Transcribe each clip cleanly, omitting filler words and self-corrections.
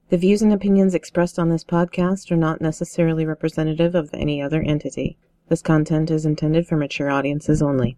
The views and opinions expressed on this podcast are not necessarily representative of any other entity. This content is intended for mature audiences only.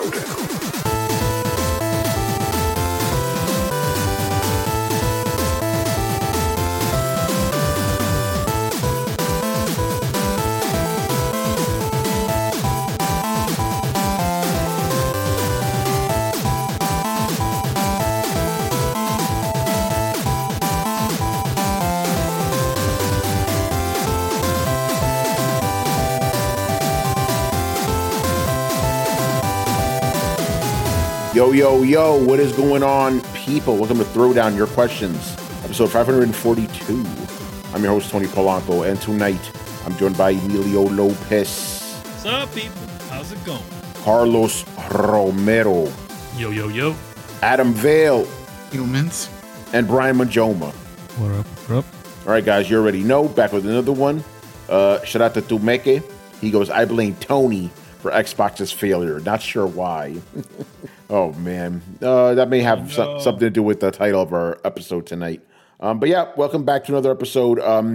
Yo, what is going on, people? Welcome to Throwdown Your Questions, episode 542. I'm your host, Tony Polanco, and tonight I'm joined by Emilio Lopez. What's up, people? How's it going? Carlos Romero. Yo. Adam Vale. Humans. And Brian Majoma. What up? All right, guys, you already know. Back with another one. Shout out to Tumeke. He goes, I blame Tony for Xbox's failure. Not sure why. Oh, man. That may have something to do with the title of our episode tonight. But yeah, welcome back to another episode.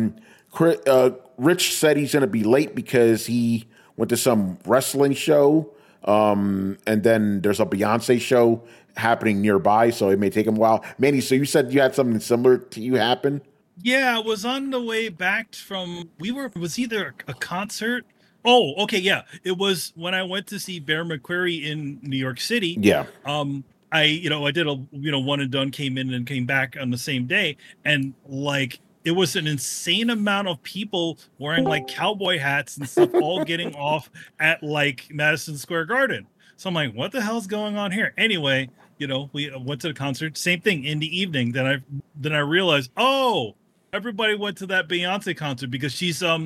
Rich said he's going to be late because he went to some wrestling show. And then there's a Beyonce show happening nearby, so it may take him a while. Manny, so you said you had something similar to you happen? Yeah, I was on the way back from, it was either a concert. Oh, okay, yeah. It was when I went to see Bear McQuarrie in New York City. Yeah. I did a one and done, came in and came back on the same day, and it was an insane amount of people wearing cowboy hats and stuff, all getting off at Madison Square Garden. So I'm like, what the hell's going on here? Anyway, we went to the concert. Same thing in the evening. Then I realized, oh, everybody went to that Beyonce concert because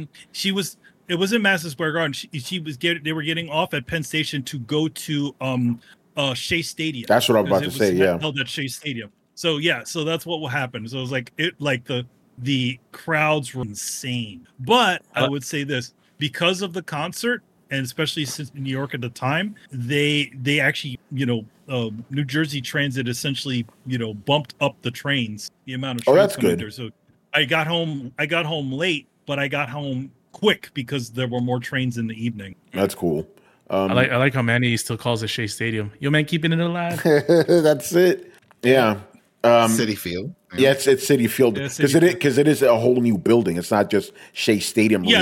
it was in Madison Square Garden. They were getting off at Penn Station to go to Shea Stadium. That's what I'm about to say. Yeah, held at Shea Stadium. So yeah, so that's what will happen. So it was the crowds were insane. But I would say this, because of the concert, and especially since in New York at the time, they actually New Jersey Transit essentially bumped up the trains, the amount of trains. Oh, that's good. There. So I got home late, but I got home quick because there were more trains in the evening. That's cool. I like how Manny still calls it Shea Stadium. Yo, man, keeping it alive. That's it. Yeah. City Field. Yeah, it's City Field because it is a whole new building. It's not just Shea Stadium. Yeah,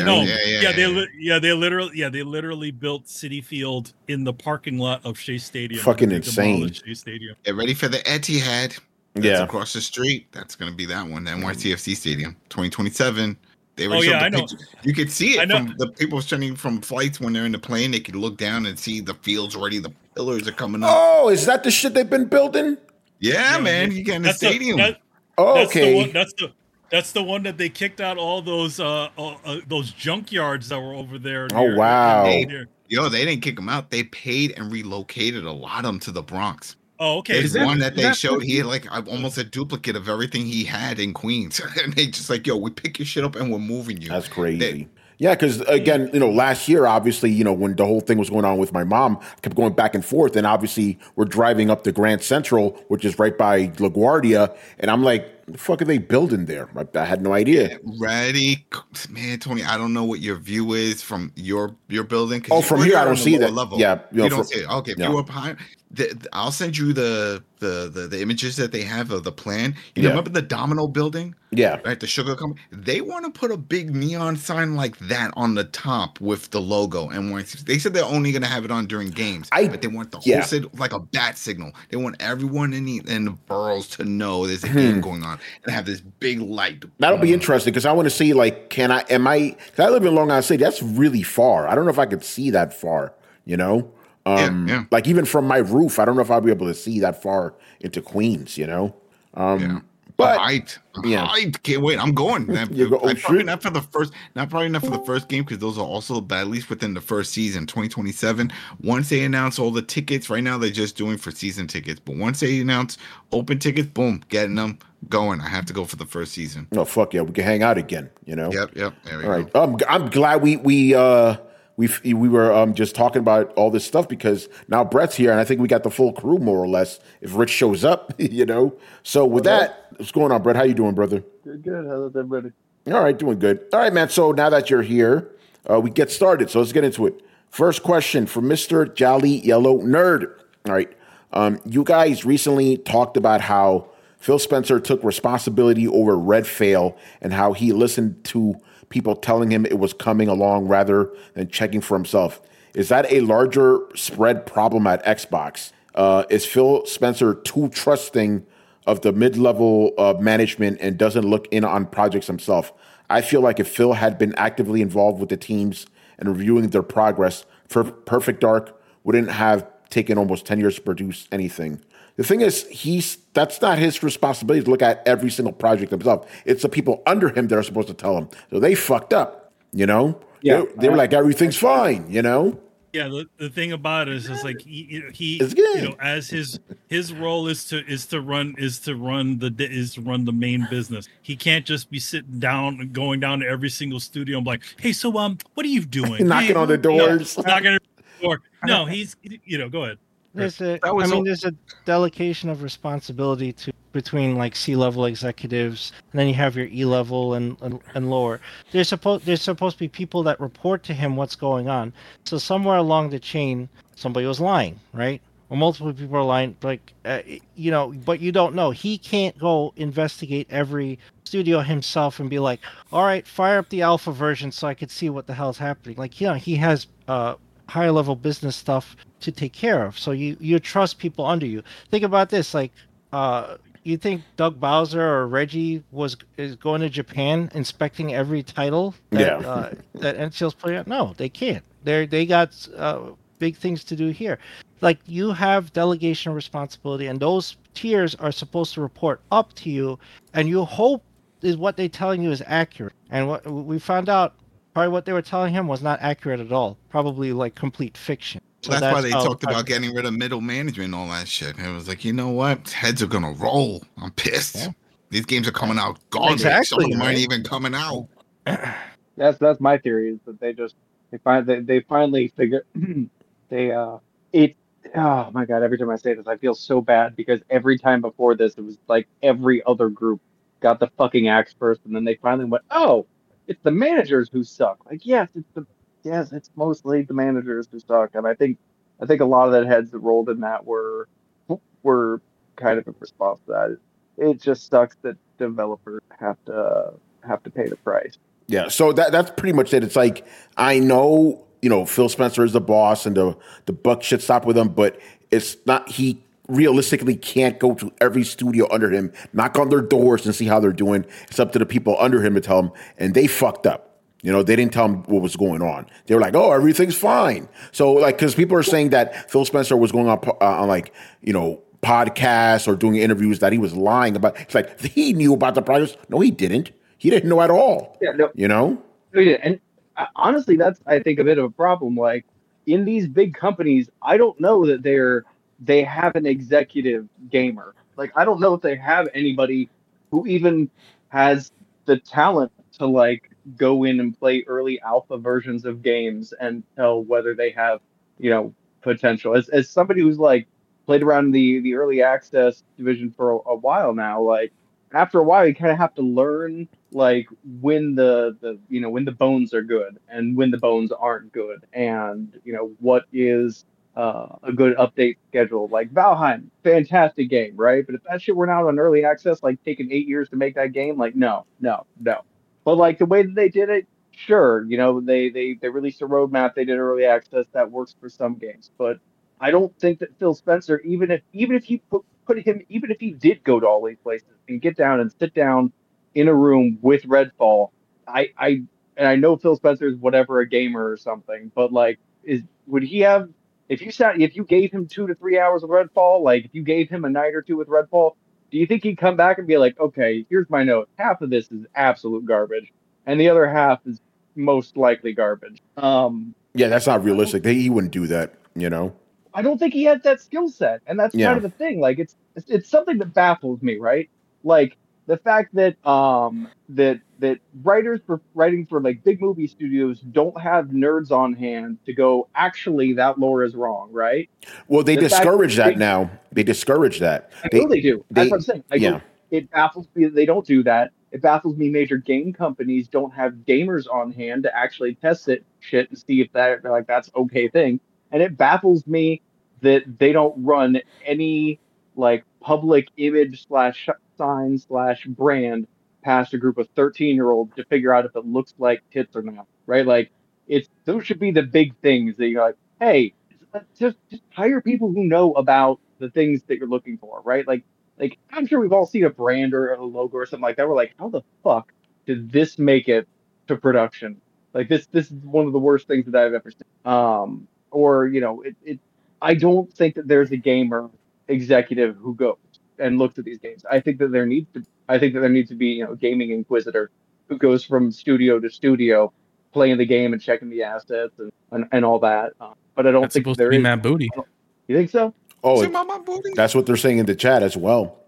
they literally built City Field in the parking lot of Shea Stadium. Fucking insane. Shea Stadium. Get ready for the Etihad. That's across the street. That's going to be that one. The NYCFC Stadium, 2027. They were I know. You could see it from the people sending from flights when they're in the plane. They could look down and see the fields already. The pillars are coming up. Oh, is that the shit they've been building? Yeah, man. You get in the stadium. Okay. That's the one that they kicked out all those junkyards that were over there. Oh, wow. They didn't kick them out. They paid and relocated a lot of them to the Bronx. Oh, okay. There's one that they showed. He had almost a duplicate of everything he had in Queens. And they just we pick your shit up and we're moving you. That's crazy. Yeah, because again, last year, obviously, when the whole thing was going on with my mom, I kept going back and forth. And obviously, we're driving up to Grand Central, which is right by LaGuardia. And I'm like, what the fuck are they building there? I had no idea. Yeah, ready, man, Tony. I don't know what your view is from your building. Oh, from here, I don't see that. Level. Yeah, you don't see it. Okay, if you're up higher, I'll send you the images that they have of the plan. Remember the Domino building? Yeah, right. The sugar company. They want to put a big neon sign like that on the top with the logo. And they said they're only going to have it on during games, but they want the whole city like a bat signal. They want everyone in the boroughs to know there's a game going on and have this big light. That'll be interesting because I want to see because I live in Long Island City. That's really far. I don't know if I could see that far. Like even from my roof, I don't know if I'll be able to see that far into Queens. But height. Can't wait. I'm going. Probably not for the first game because those are also at least within the first season, 2027. Once they announce all the tickets, right now they're just doing for season tickets. But once they announce open tickets, boom, getting them going. I have to go for the first season. No, fuck yeah, we can hang out again. Yep. There we go. Right. I'm glad we we were just talking about all this stuff because now Brett's here, and I think we got the full crew more or less. If Rich shows up, So with that, what's going on, Brett? How you doing, brother? Good. How's everybody? All right, doing good. All right, man. So now that you're here, we get started. So let's get into it. First question for Mr. Jolly Yellow Nerd. All right. You guys recently talked about how Phil Spencer took responsibility over Redfall and how he listened to people telling him it was coming along rather than checking for himself. Is that a larger spread problem at Xbox? Is Phil Spencer too trusting of the mid-level management and doesn't look in on projects himself? I feel like if Phil had been actively involved with the teams and reviewing their progress, Perfect Dark wouldn't have taken almost 10 years to produce anything. The thing is, that's not his responsibility to look at every single project himself. It's the people under him that are supposed to tell him. So they fucked up, Yeah. They were like, everything's fine, Yeah, the thing about it is just like he as his role is to run the main business. He can't just be sitting down, going down to every single studio and be like, hey, so what are you doing? Knocking on the doors. Knocking on the door. No, he's go ahead. There's a delegation of responsibility between like C-level executives, and then you have your E-level and lower. There's supposed to be people that report to him what's going on. So somewhere along the chain, somebody was lying, right? Or multiple people are lying, but you don't know. He can't go investigate every studio himself and be like, all right, fire up the alpha version so I could see what the hell's happening. Like, he has higher level business stuff to take care of. So you trust people under you. Think about this, like, you think Doug Bowser or Reggie is going to Japan inspecting every title that NCL's putting out? No, they can't. They got big things to do here. Like, you have delegation responsibility, and those tiers are supposed to report up to you, and you hope is what they're telling you is accurate. And what we found out, probably what they were telling him was not accurate at all. Probably like complete fiction. So that's why they talked about getting rid of middle management and all that shit. It was like, you know what? Heads are gonna roll. I'm pissed. Yeah. These games are coming out garbage. Exactly, some of them aren't even coming out. That's my theory, is that they finally figure oh my god, every time I say this I feel so bad, because every time before this it was like every other group got the fucking axe first, and then they finally went, oh, it's the managers who suck. Like, yes, it's mostly the managers who suck, and I think a lot of the heads that rolled in that were kind of in response to that. It just sucks that developers have to pay the price. Yeah, so that's pretty much it. It's like, I know, Phil Spencer is the boss and the buck should stop with him, but it's not, he realistically can't go to every studio under him, knock on their doors and see how they're doing. It's up to the people under him to tell them, and they fucked up. They didn't tell him what was going on. They were like, oh, everything's fine. So, like, because people are saying that Phil Spencer was going on podcasts or doing interviews that he was lying about. It's like, he knew about the projects. No, he didn't. He didn't know at all. Yeah, no. No, he didn't. And honestly, that's, I think, a bit of a problem. Like, in these big companies, I don't know that they have an executive gamer. Like, I don't know if they have anybody who even has the talent to, like, go in and play early alpha versions of games and tell whether they have, potential. As somebody who's, like, played around the early access division for a while now, like, after a while you kind of have to learn, like, when when the bones are good and when the bones aren't good, and what is a good update schedule. Like Valheim, fantastic game, right? But if that shit were out on early access, like, taking 8 years to make that game, like, no. But, like, the way that they did it, sure, they released a roadmap, they did early access, that works for some games. But I don't think that Phil Spencer, even if he even if he did go to all these places and get down and sit down in a room with Redfall, I know Phil Spencer is whatever, a gamer or something, but, like, would he have, if you gave him 2 to 3 hours of Redfall, like, if you gave him a night or two with Redfall, do you think he'd come back and be like, okay, here's my note. Half of this is absolute garbage, and the other half is most likely garbage. Yeah, that's not realistic. He wouldn't do that, I don't think he has that skill set, and that's kind of the thing. Like, it's something that baffles me, right? Like, the fact that that writers for writing for like big movie studios don't have nerds on hand to go, actually that lore is wrong, right? Well, they The fact discourage that big, now. They discourage that. I know they do. That's what I'm saying. Yeah. It baffles me that they don't do that. It baffles me major game companies don't have gamers on hand to actually test shit and see if that like that's okay thing. And it baffles me that they don't run any like public image slash sign slash brand past a group of 13-year-olds to figure out if it looks like tits or not. Right? Like those should be the big things that you're like, hey, just hire people who know about the things that you're looking for, right? Like I'm sure we've all seen a brand or a logo or something like that. We're like, how the fuck did this make it to production? Like this is one of the worst things that I've ever seen. Or I don't think that there's a gamer executive who goes and looks at these games. I think that there needs to be a gaming inquisitor who goes from studio to studio, playing the game and checking the assets and all that. But I don't think supposed there to be is. Matt Booty. You think so? Oh, that's what they're saying in the chat as well.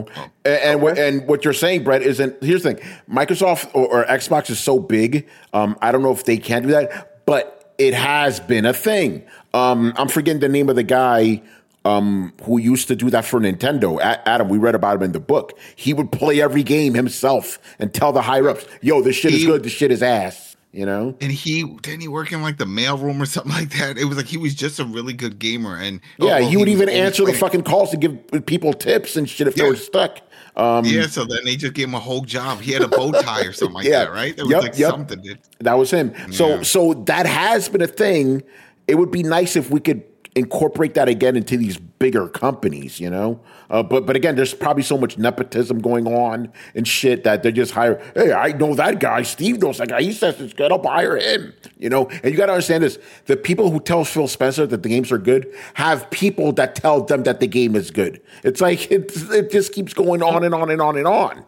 And what you're saying, Brett, isn't. Here's the thing: Microsoft or Xbox is so big. I don't know if they can do that, but it has been a thing. I'm forgetting the name of the guy who used to do that for Nintendo. Adam, we read about him in the book. He would play every game himself and tell the higher ups, "Yo, this shit is good. This shit is ass." And he work in like the mailroom or something like that. It was like he was just a really good gamer, and he would even answer the fucking calls to give people tips and shit if they were stuck. So then they just gave him a whole job. He had a bow tie or something like that, right? There was something. That was him. So that has been a thing. It would be nice if we could incorporate that again into these bigger companies, but again, there's probably so much nepotism going on and shit that they just hire. Hey, I know that guy. Steve knows that guy. He says it's good. I'll hire him. And you got to understand this: the people who tell Phil Spencer that the games are good have people that tell them that the game is good. It's like it just keeps going on and on and on and on.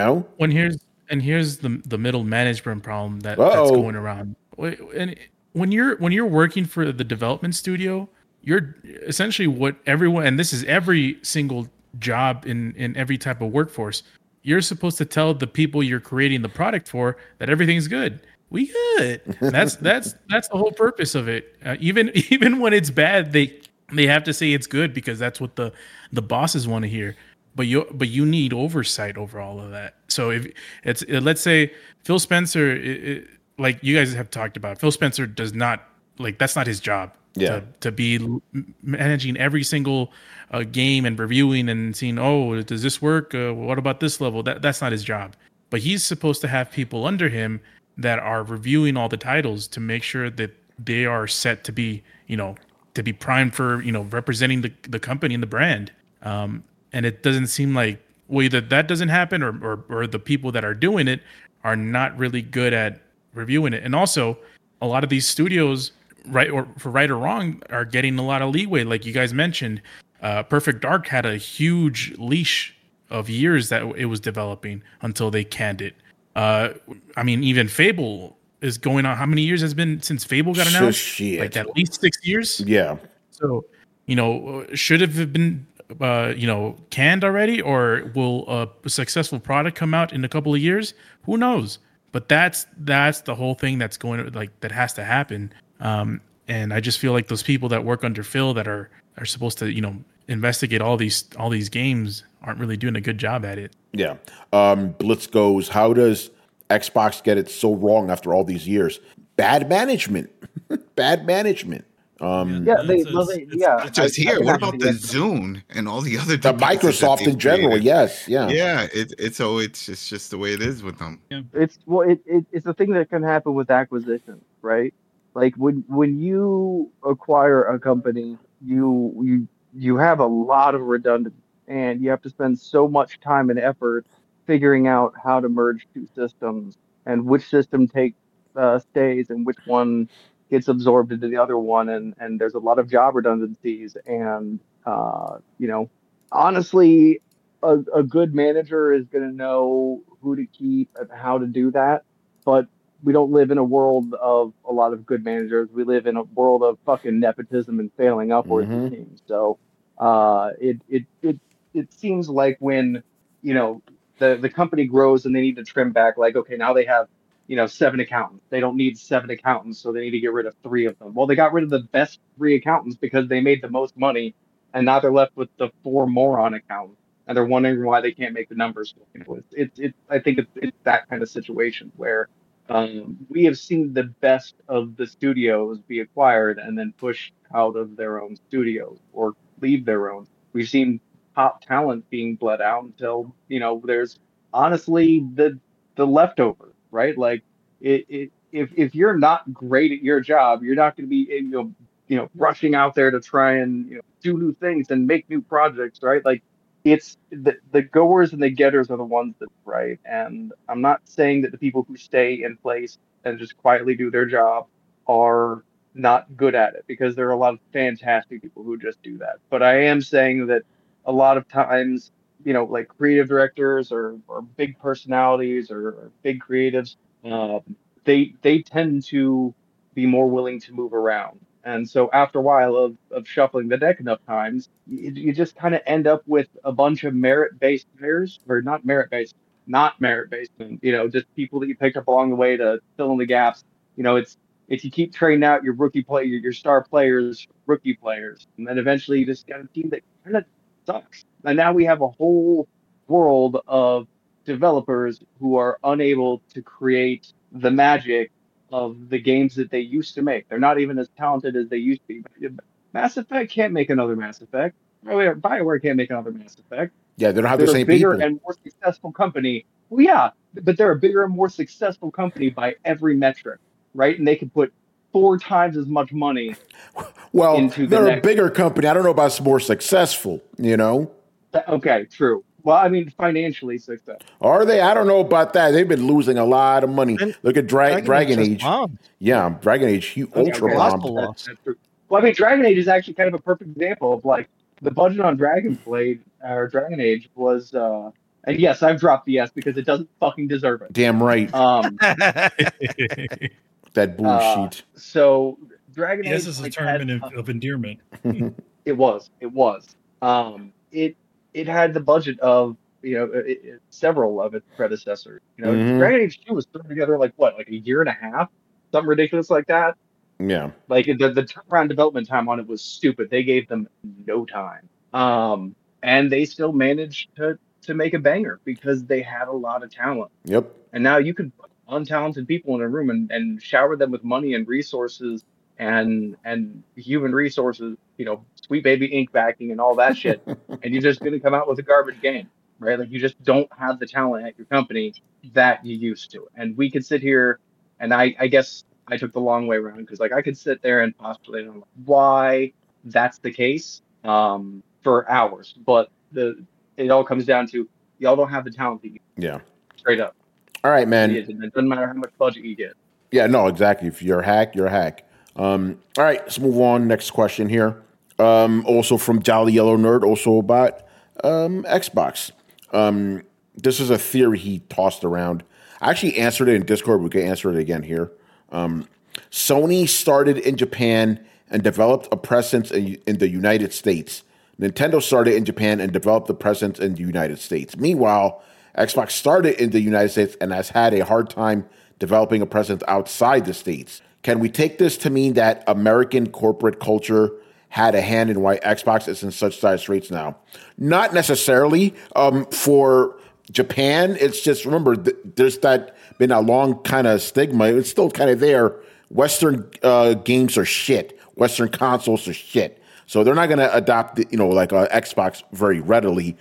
Here's the middle management problem that's going around. And when you're working for the development studio, you're essentially what everyone, and this is every single job in every type of workforce, you're supposed to tell the people you're creating the product for that everything's good. We good. That's the whole purpose of it. Even when it's bad, they have to say it's good because that's what the bosses want to hear. But you need oversight over all of that. So if it's let's say Phil Spencer, like you guys have talked about, Phil Spencer does not that's not his job. To be managing every single game and reviewing and seeing, does this work? What about this level? That's not his job. But he's supposed to have people under him that are reviewing all the titles to make sure that they are set to be, to be primed for, representing the company and the brand. And it doesn't seem like either that doesn't happen or the people that are doing it are not really good at reviewing it. And also, a lot of these studios, right or wrong, are getting a lot of leeway. Like you guys mentioned, Perfect Dark had a huge leash of years that it was developing until they canned it. Even Fable is going on. How many years has been since Fable got announced? Like at least 6 years. Yeah. So, should have been, canned already, or will a successful product come out in a couple of years? Who knows? But that's the whole thing that's going that has to happen. And I just feel like those people that work under Phil that are supposed to, investigate all these games aren't really doing a good job at it. Yeah. Blitz goes, how does Xbox get it so wrong after all these years? Bad management. Bad management. It's just here. What about the Zune and all the other the Microsoft in general? Yes, it's just the way it is with them. Yeah. It's a thing that can happen with acquisitions, right? Like when you acquire a company, you have a lot of redundancy, and you have to spend so much time and effort figuring out how to merge two systems and which system stays and which one gets absorbed into the other one, and there's a lot of job redundancies, and honestly, a good manager is going to know who to keep and how to do that. But we don't live in a world of a lot of good managers. We live in a world of fucking nepotism and failing upwards of teams. So it seems like when the company grows and they need to trim back. Like, okay, now they have 7 accountants. They don't need 7 accountants, so they need to get rid of 3 of them. Well, they got rid of the best 3 accountants because they made the most money, and now they're left with the 4 moron accountants, and they're wondering why they can't make the numbers. I think it's that kind of situation where we have seen the best of the studios be acquired and then pushed out of their own studios or leave their own. We've seen top talent being bled out until there's honestly the leftovers, right? Like if you're not great at your job, you're not going to be rushing out there to try and do new things and make new projects, right? Like it's the goers and the getters are the ones that right. And I'm not saying that the people who stay in place and just quietly do their job are not good at it, because there are a lot of fantastic people who just do that. But I am saying that a lot of times, like creative directors or big personalities or big creatives, they tend to be more willing to move around. And so after a while of shuffling the deck enough times, you just kind of end up with a bunch of merit-based players, or not merit-based, just people that you picked up along the way to fill in the gaps. It's if you keep trading out your your star players, rookie players, and then eventually you just got a team that kind of sucks. And now we have a whole world of developers who are unable to create the magic of the games that they used to make. They're not even as talented as they used to be. Mass Effect can't make another Mass Effect. BioWare can't make another Mass Effect. Yeah, they don't have the same people. They're a bigger and more successful company. Well, yeah, but they're a bigger and more successful company by every metric, right? And they can put 4 times as much money. Well, into they're a bigger company. I don't know about more successful. Okay, true. Well, I mean, financially successful. Are they? I don't know about that. They've been losing a lot of money. Look at Dragon Age. Yeah, Dragon Age, ultra bombed. That's true. Well, I mean, Dragon Age is actually kind of a perfect example of like the budget on Dragon Age was. And yes, I've dropped the S because it doesn't fucking deserve it. Damn right. That bullshit. So Dragon Age. This is a term of endearment. It was. It had the budget of several of its predecessors. Dragon Age 2 was thrown together like a year and a half, something ridiculous like that. Yeah. Like the turnaround development time on it was stupid. They gave them no time. And they still managed to make a banger because they had a lot of talent. Yep. And now you could put untalented people in a room and shower them with money and resources and human resources, Sweet Baby Inc. backing and all that shit. And you're just going to come out with a garbage game, right? Like you just don't have the talent at your company that you used to. And we could sit here, and I guess I took the long way around because like I could sit there and postulate on why that's the case for hours. But it all comes down to y'all don't have the talent that you Yeah. Straight up. All right, man. It doesn't matter how much budget you get. Yeah, no, exactly. If you're a hack, you're a hack. All right, let's move on. Next question here. Also from Jolly Yellow Nerd, also about Xbox. This is a theory he tossed around. I actually answered it in Discord. We can answer it again here. Sony started in Japan and developed a presence in the United States. Nintendo started in Japan and developed a presence in the United States. Meanwhile, Xbox started in the United States and has had a hard time developing a presence outside the States. Can we take this to mean that American corporate culture had a hand in why Xbox is in such dire straits now? Not necessarily. For Japan, it's just, remember, there's been a long kind of stigma. It's still kind of there. Western games are shit. Western consoles are shit. So they're not going to adopt, Xbox very readily.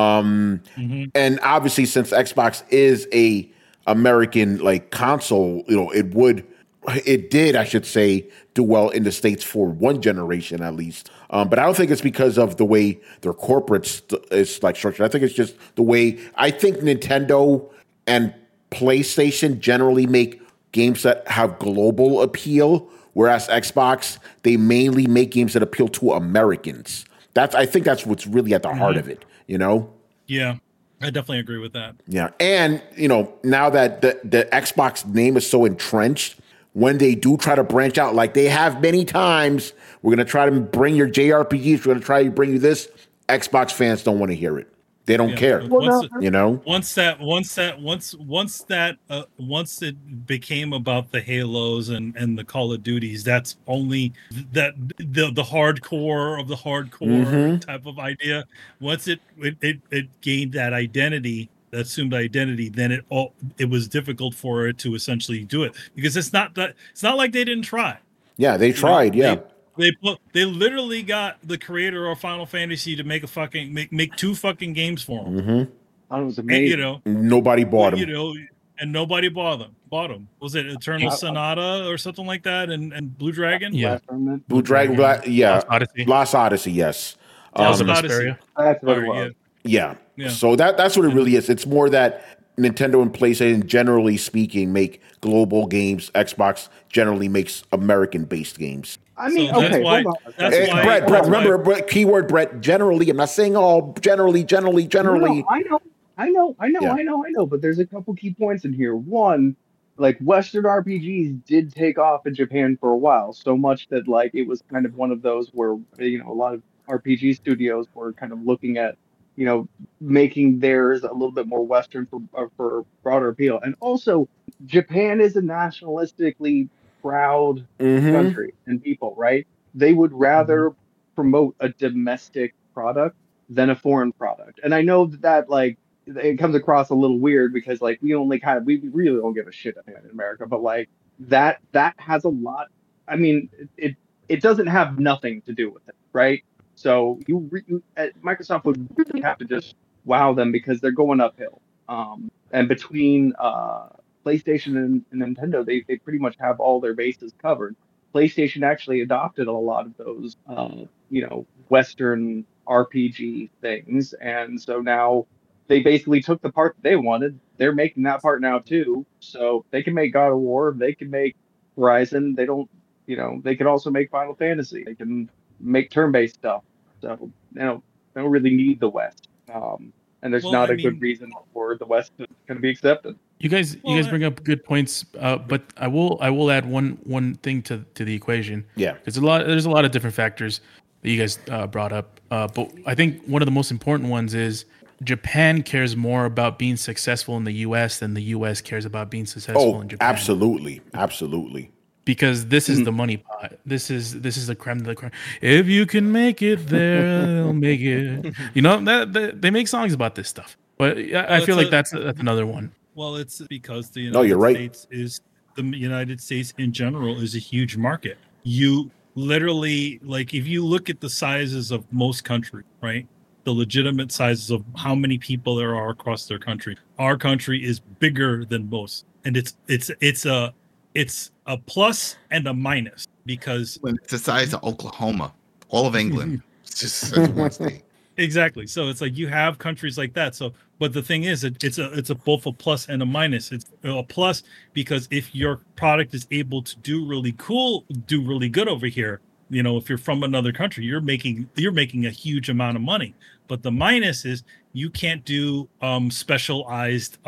And obviously, since Xbox is a American console, it did, I should say, do well in the States for one generation at least. But I don't think it's because of the way their corporate is structured. I think it's just the way, I think Nintendo and PlayStation generally make games that have global appeal, whereas Xbox, they mainly make games that appeal to Americans. I think that's what's really at the heart of it, Yeah, I definitely agree with that. Yeah, and, now that the Xbox name is so entrenched, when they do try to branch out, like they have many times, we're going to try to bring your JRPGs, we're going to try to bring you this, Xbox fans don't want to hear it. They don't care. Once it became about the Halos and the Call of Duties, that's only that the hardcore of the hardcore type of idea. Once it gained that identity, that assumed identity, then it was difficult for it to essentially do it, because it's not like they didn't try. Yeah, they tried. They literally got the creator of Final Fantasy to make a fucking make 2 fucking games for them. That was amazing. And, nobody bought them. And nobody bought them. Was it Eternal Sonata or something like that? And Blue Dragon? Yeah, Blue Dragon. Lost Odyssey. Yes. Lost Odyssey. That's what it was. Yeah. So that's what it really is. It's more that Nintendo and PlayStation, generally speaking, make global games. Xbox generally makes American-based games. I mean, so okay, Brett, remember, keyword, Brett, generally. I'm not saying all, generally. No, I know, but there's a couple key points in here. One, like, Western RPGs did take off in Japan for a while, so much that, like, it was kind of one of those where, you know, a lot of RPG studios were kind of looking at, you know, making theirs a little bit more Western for broader appeal. And also, Japan is a nationalistically proud country and people, right? They would rather promote a domestic product than a foreign product. And I know that like it comes across a little weird because like we really don't give a shit in America, but like that has a lot. I mean, it doesn't have nothing to do with it, right? So Microsoft would really have to just wow them because they're going uphill. And between PlayStation and Nintendo, they pretty much have all their bases covered. PlayStation actually adopted a lot of those, Western RPG things, and so now they basically took the part that they wanted. They're making that part now too, so they can make God of War, they can make Horizon. They don't, they can also make Final Fantasy. They can make turn-based stuff. So they don't really need the West. And there's not a good reason for the West to kind of be accepted. You guys bring up good points, but I will add one thing to the equation. Yeah, there's a lot of different factors that you guys brought up, but I think one of the most important ones is Japan cares more about being successful in the U.S. than the U.S. cares about being successful in Japan. Absolutely. Because this is the money pot. This is the creme de la creme. If you can make it there, they'll make it. They make songs about this stuff. But I feel like that's another one. Well, it's because the United States in general is a huge market. You literally, like, if you look at the sizes of most countries, right? The legitimate sizes of how many people there are across their country. Our country is bigger than most, and it's a plus and a minus because it's the size of Oklahoma, all of England. It's just one state. Exactly. So it's like you have countries like that. So, but the thing is, it's both a plus and a minus. It's a plus because if your product is able to do really good over here, if you're from another country, you're making a huge amount of money. But the minus is you can't do specialized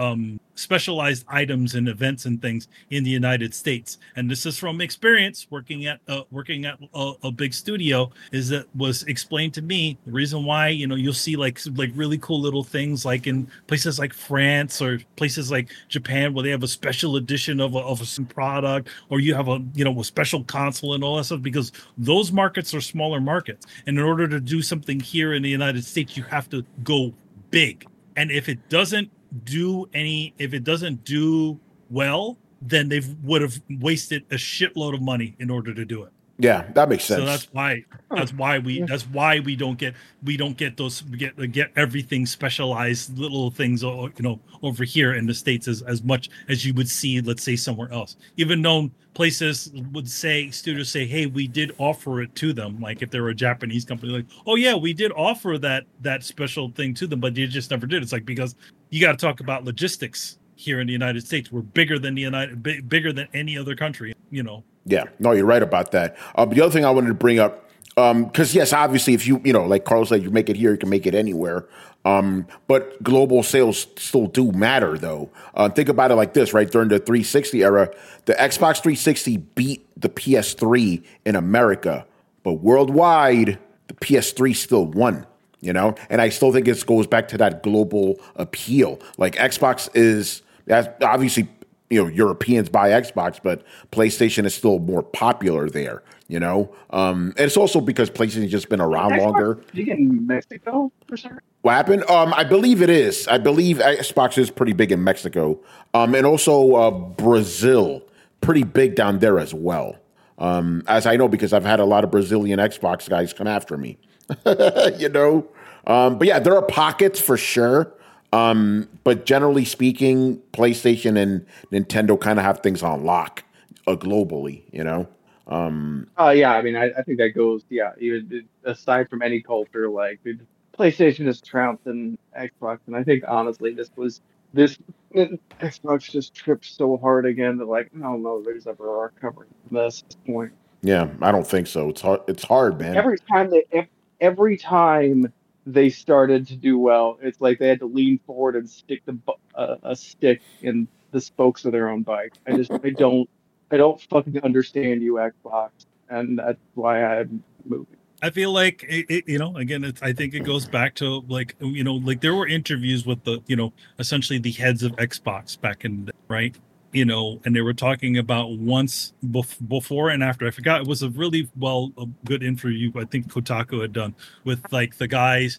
items and events and things in the United States. And this is from experience working at a big studio. Is that was explained to me the reason why you'll see like really cool little things like in places like France or places like Japan where they have a special edition of some product, or you have a special console and all that stuff, because those markets are smaller markets. And in order to do something here in the United States, you have to go big. And if it doesn't do well, then they would have wasted a shitload of money in order to do it. Yeah, that makes sense. So that's why we don't get those get everything specialized little things over here in the States as much as you would see, let's say, somewhere else. Even though places studios say, hey, we did offer it to them. Like if they were a Japanese company, like, oh yeah, we did offer that special thing to them, but you just never did. It's like, because you got to talk about logistics here in the United States. We're bigger than bigger than any other country, Yeah, no, you're right about that. The other thing I wanted to bring up, because yes, obviously, if you like Carlos said, you make it here, you can make it anywhere. But global sales still do matter, though. Think about it like this, right? During the 360 era, the Xbox 360 beat the PS3 in America, but worldwide, the PS3 still won. you know? And I still think it goes back to that global appeal. Like Xbox is obviously, you know, Europeans buy Xbox, but PlayStation is still more popular there, you know? And it's also because PlayStation has just been around longer. Big in Mexico for sure. What happened? I believe it is. I believe Xbox is pretty big in Mexico. And also Brazil, pretty big down there as well. As I know, because I've had a lot of Brazilian Xbox guys come after me, you know? But yeah, there are pockets for sure. But generally speaking, PlayStation and Nintendo kind of have things on lock globally, you know? Yeah, I mean, I think that goes, even aside from any culture, like PlayStation is trouncing Xbox, and I think honestly, this Xbox just tripped so hard again that like I don't know if there's ever a recovery from this at this point. Yeah, I don't think so. It's hard, man. Every time they started to do well, it's like they had to lean forward and stick a stick in the spokes of their own bike. I don't fucking understand you, Xbox, and that's why I'm moving. I feel like you know, again, I think it goes back to like, you know, like there were interviews with the, you know, essentially the heads of Xbox back in the day, right? You know, and they were talking about once before and after. I forgot. It was a really a good interview I think Kotaku had done with like the guy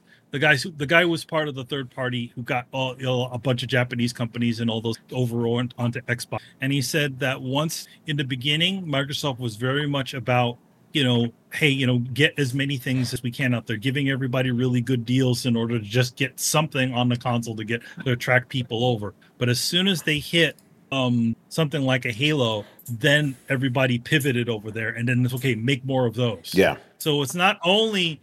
was part of the third party who got a bunch of Japanese companies and all those over onto Xbox. And he said that once in the beginning, Microsoft was very much about, you know, hey, you know, get as many things as we can out there, giving everybody really good deals in order to just get something on the console to attract people over. But as soon as they hit something like a Halo, then everybody pivoted over there, and then it's okay, make more of those. Yeah. So it's not only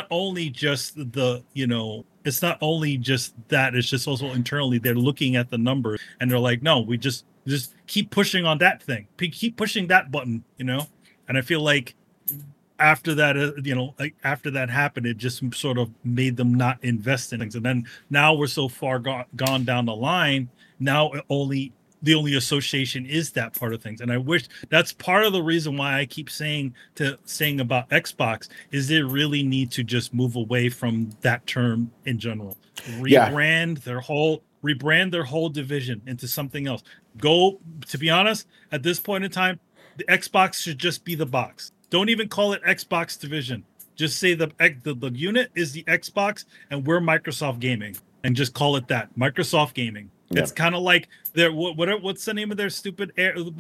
just the, you know, it's not only just that, it's just also internally they're looking at the numbers and they're like, no, we just keep pushing on that thing, keep pushing that button, you know. And I feel like after that, you know, like after that happened, it just sort of made them not invest in things. And then now we're so far gone down the line. Now the only association is that part of things. And I wish that's part of the reason why I keep saying about Xbox is they really need to just move away from that term in general. Rebrand their whole division into something else. To be honest, at this point in time, the Xbox should just be the box. Don't even call it Xbox division. Just say the unit is the Xbox and we're Microsoft Gaming, and just call it that, Microsoft Gaming. Yeah. It's kind of like what's the name of their stupid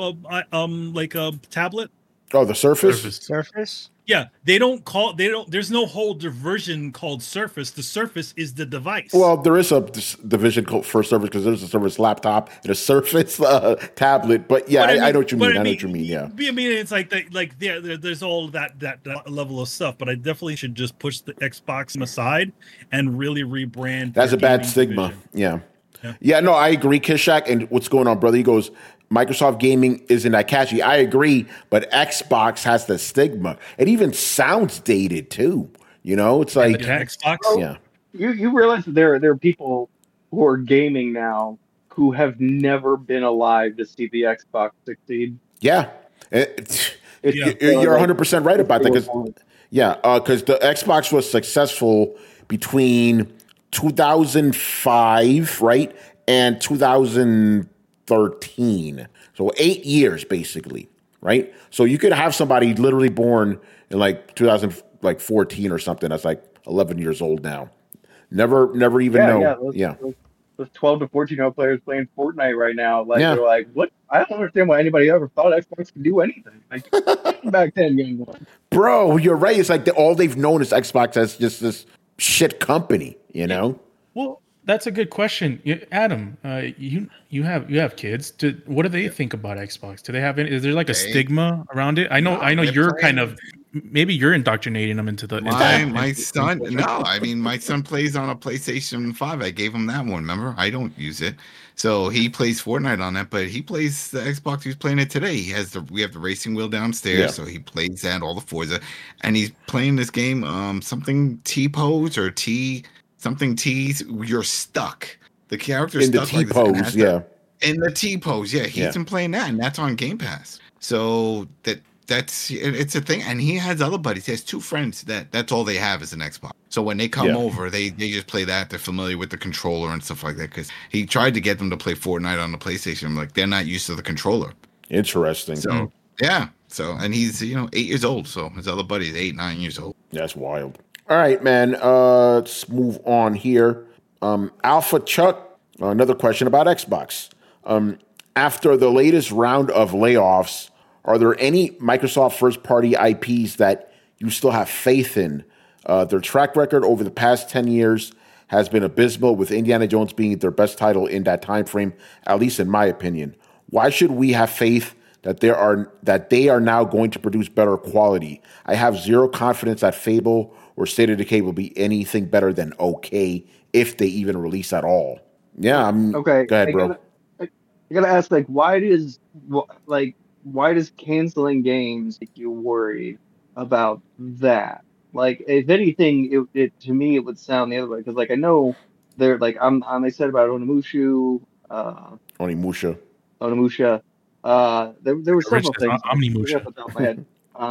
tablet? Oh, the Surface. Surface. Yeah, there's no whole division called Surface. The Surface is the device. Well, there is a division called for Surface because there's a Surface laptop and a Surface tablet. But yeah, I know what you mean. I know what you mean. Yeah. I mean, it's like there's all that level of stuff. But I definitely should just push the Xbox aside and really rebrand. That's a bad stigma. Division. Yeah. No, I agree, Kishak. And what's going on, brother? He goes, Microsoft Gaming isn't that catchy. I agree, but Xbox has the stigma. It even sounds dated too. You know, it's like Xbox. Yeah. You realize that there are people who are gaming now who have never been alive to see the Xbox succeed. Yeah. You're 100% right about that. Because the Xbox was successful between 2005, right, and 2013. So 8 years, basically, right? So you could have somebody literally born in like 2014 or something that's like 11 years old now. Never even know. Those 12 to 14-year-old players playing Fortnite right now, they're like, what? I don't understand why anybody ever thought Xbox could do anything. Like back then, young one. Bro, you're right. It's like all they've known is Xbox as just this shit company, you know? Well, that's a good question, Adam. You have kids. What do they think about Xbox? Do they have any? Is there like a stigma around it? I know you're kind of maybe you're indoctrinating them into the. My son. No, I mean my son plays on a PlayStation 5. I gave him that one. Remember, I don't use it, so he plays Fortnite on that. But he plays the Xbox. He's playing it today. We have the racing wheel downstairs, so he plays that, all the Forza, and he's playing this game. Something T-pose or T. Something T's, you're stuck. The character's in stuck the T-pose, in the T-pose, he's been playing that, and that's on Game Pass. So it's a thing. And he has other buddies. He has 2 friends that's all they have is an Xbox. So when they come over, they just play that. They're familiar with the controller and stuff like that. Because he tried to get them to play Fortnite on the PlayStation. I'm like, they're not used to the controller. Interesting. So yeah. So and he's 8 years old. So his other buddy is 8, 9 years old. That's wild. All right, man. Let's move on here. Alpha Chuck, another question about Xbox. After the latest round of layoffs, are there any Microsoft first-party IPs that you still have faith in? Their track record over the past 10 years has been abysmal, with Indiana Jones being their best title in that time frame, at least in my opinion. Why should we have faith that they are now going to produce better quality? I have zero confidence that Fable or State of Decay will be anything better than okay, if they even release at all. Yeah, okay. Go ahead, bro. I gotta ask, why does canceling games make you worried about that? If anything, it to me it would sound the other way, because I know they're I said about Onimusha. There were several things. Omnimusha. Off the top of my head.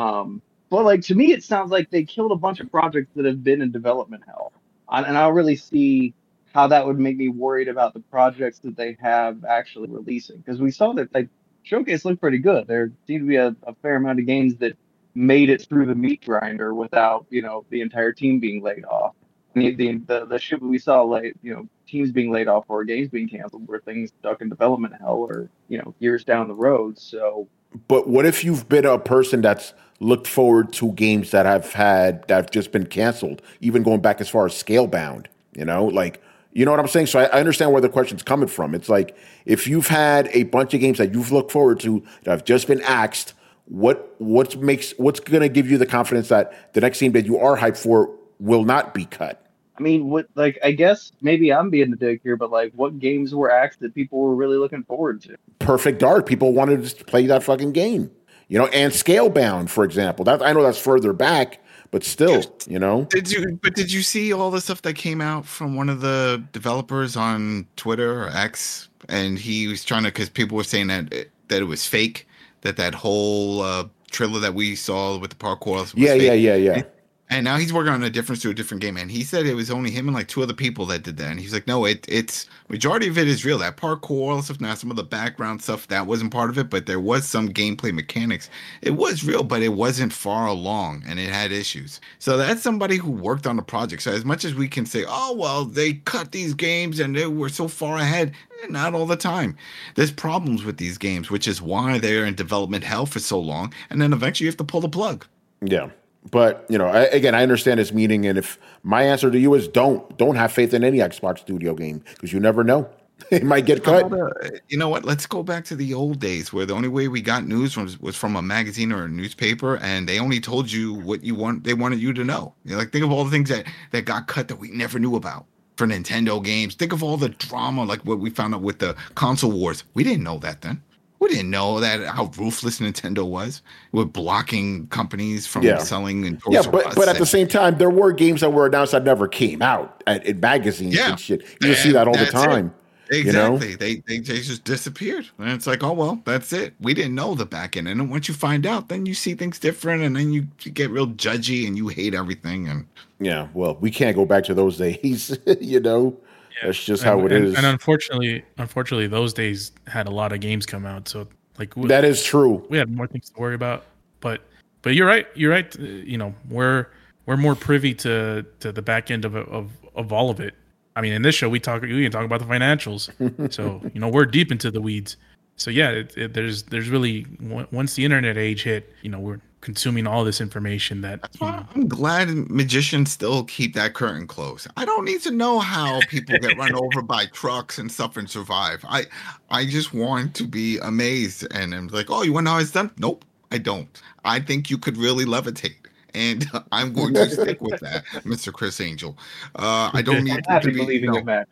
But to me, it sounds like they killed a bunch of projects that have been in development hell, and I don't really see how that would make me worried about the projects that they have actually releasing, because we saw that Showcase looked pretty good. There seemed to be a fair amount of games that made it through the meat grinder without the entire team being laid off. The shit we saw, teams being laid off or games being canceled were things stuck in development hell or years down the road. So, but what if you've been a person that's looked forward to games that have just been canceled, even going back as far as Scalebound? You know what I'm saying? So I understand where the question's coming from. It's like, if you've had a bunch of games that you've looked forward to that have just been axed, what's going to give you the confidence that the next game that you are hyped for will not be cut? I mean, I guess maybe I'm being the dick here, but what games were axed that people were really looking forward to? Perfect Dark. People wanted to play that fucking game, and Scalebound, for example. I know that's further back, but still, Did you see all the stuff that came out from one of the developers on Twitter or X? And he was trying to, because people were saying that it was fake, that whole trailer that we saw with the parkour was fake. Yeah. And now he's working on a different game. And he said it was only him and 2 other people that did that. And he's like, no, it's majority of it is real. That parkour stuff, now some of the background stuff, that wasn't part of it, but there was some gameplay mechanics. It was real, but it wasn't far along and it had issues. So that's somebody who worked on the project. So as much as we can say, oh, well, they cut these games and they were so far ahead, not all the time. There's problems with these games, which is why they're in development hell for so long. And then eventually you have to pull the plug. Yeah. But, I understand his meaning. And if my answer to you is don't have faith in any Xbox studio game, because you never know. It might get cut. You know what? Let's go back to the old days where the only way we got news was from a magazine or a newspaper, and they only told you what they wanted you to know. Think of all the things that got cut that we never knew about for Nintendo games. Think of all the drama, like what we found out with the console wars. We didn't know that then. We didn't know how ruthless Nintendo was with blocking companies from selling in Toys R Us. But at the same time, there were games that were announced that never came out in magazines and shit. You see that all the time. Exactly. They just disappeared. And it's like, oh, well, that's it. We didn't know the back end. And then once you find out, then you see things different, and then you get real judgy and you hate everything. And yeah, well, we can't go back to those days, That's just how it is. And unfortunately, those days had a lot of games come out. So that is true. We had more things to worry about. But you're right. You're right. We're more privy to the back end of all of it. I mean, in this show, we can talk about the financials. So we're deep into the weeds. So yeah, there's really, once the internet age hit, we're consuming all this information that I'm glad magicians still keep that curtain closed. I don't need to know how people get run over by trucks and stuff and survive. I just want to be amazed, and I'm like, oh, you want to know how it's done? Nope, I don't. I think you could really levitate, and I'm going to stick with that, Mr. Chris Angel. I don't need to be believing in magic.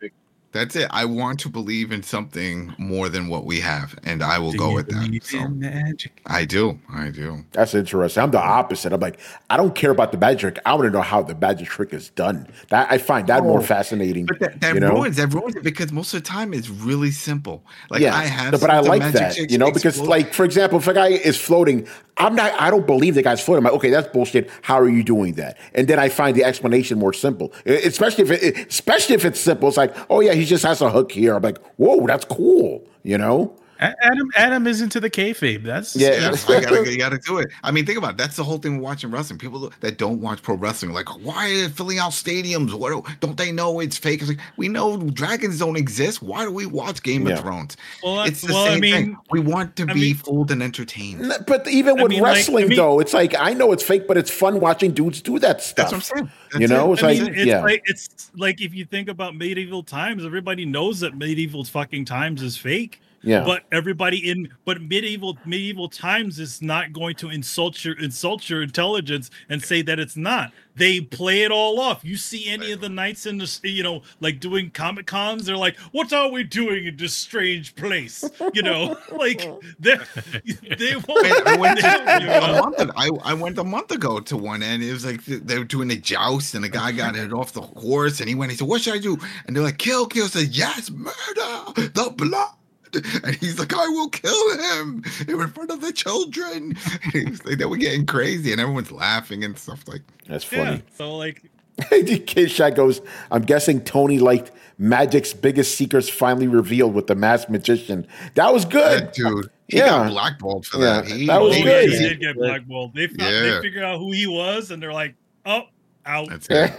That's it. I want to believe in something more than what we have, and I will go with that. So, magic? I do. That's interesting. I'm the opposite. I'm like, I don't care about the magic trick. I want to know how the magic trick is done. That I find that more fascinating. But that ruins it because most of the time it's really simple. Like I have, but I like that, because like, for example, if a guy is floating, I don't believe the guy's floating. I'm like, okay, that's bullshit. How are you doing that? And then I find the explanation more simple, especially if it's simple. It's like, oh yeah, he just has a hook here. I'm like, whoa, that's cool. Adam is into the kayfabe. You gotta do it. I mean, think about it. That's the whole thing with watching wrestling. People that don't watch pro wrestling are like, why are they filling out stadiums? What don't they know it's fake? It's like, we know dragons don't exist. Why do we watch Game of Thrones? Well, it's the same thing. We want to be fooled and entertained. But even with wrestling, though, it's like, I know it's fake, but it's fun watching dudes do that stuff. That's what I'm saying. It's like if you think about medieval times, everybody knows that medieval fucking times is fake. Yeah. But medieval times is not going to insult your intelligence and say that it's not. They play it all off. You see any of the knights in the like doing Comic Cons, they're like, what are we doing in this strange place? Like they won't. I went a month ago to one, and it was like they were doing a joust, and the guy got it off the horse, and he said, what should I do? And they're like, kill. Said, yes, murder, the blood. And he's like, I will kill him in front of the children. They were getting crazy, and everyone's laughing and stuff like that. That's funny. Yeah, so like, Kid Shaq goes, I'm guessing Tony liked Magic's biggest secrets finally revealed with the masked magician. That was good, dude. He got blackballed for that. That was good. He did get blackballed. They figured out who he was, and they're like, oh. Out.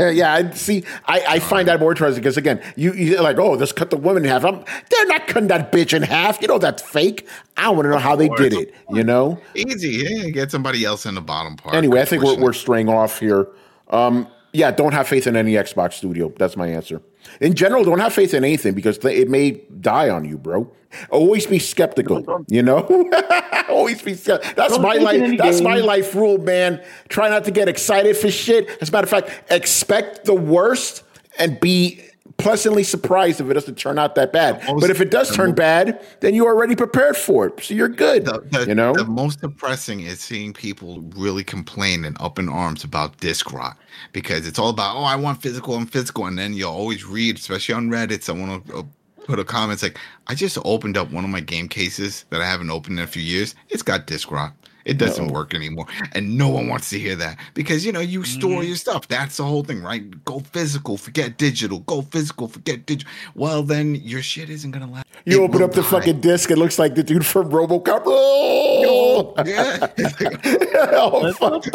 I find that more interesting because again, you're like, oh, let's cut the woman in half. They're not cutting that bitch in half. That's fake. I want to know how they did it. Easy, get somebody else in the bottom part. Anyway, I think we're straying off here. Don't have faith in any Xbox studio. That's my answer. In general, don't have faith in anything because it may die on you, bro. Always be skeptical, Always be skeptical. That's my life. That's my life rule, man. Try not to get excited for shit. As a matter of fact, expect the worst and be pleasantly surprised if it doesn't turn out that bad. But if it does turn bad, then you're already prepared for it. So you're good. The most depressing is seeing people really complain and up in arms about disc rot because it's all about, I want physical and physical. And then you'll always read, especially on Reddit, someone will put a comment. It's like, I just opened up one of my game cases that I haven't opened in a few years. It's got disc rot. It doesn't work anymore. And no one wants to hear that because, you store your stuff. That's the whole thing, right? Go physical, forget digital. Go physical, forget digital. Well, then your shit isn't going to last. You open up the fucking disc. It looks like the dude from RoboCop. Oh, yeah. Fucked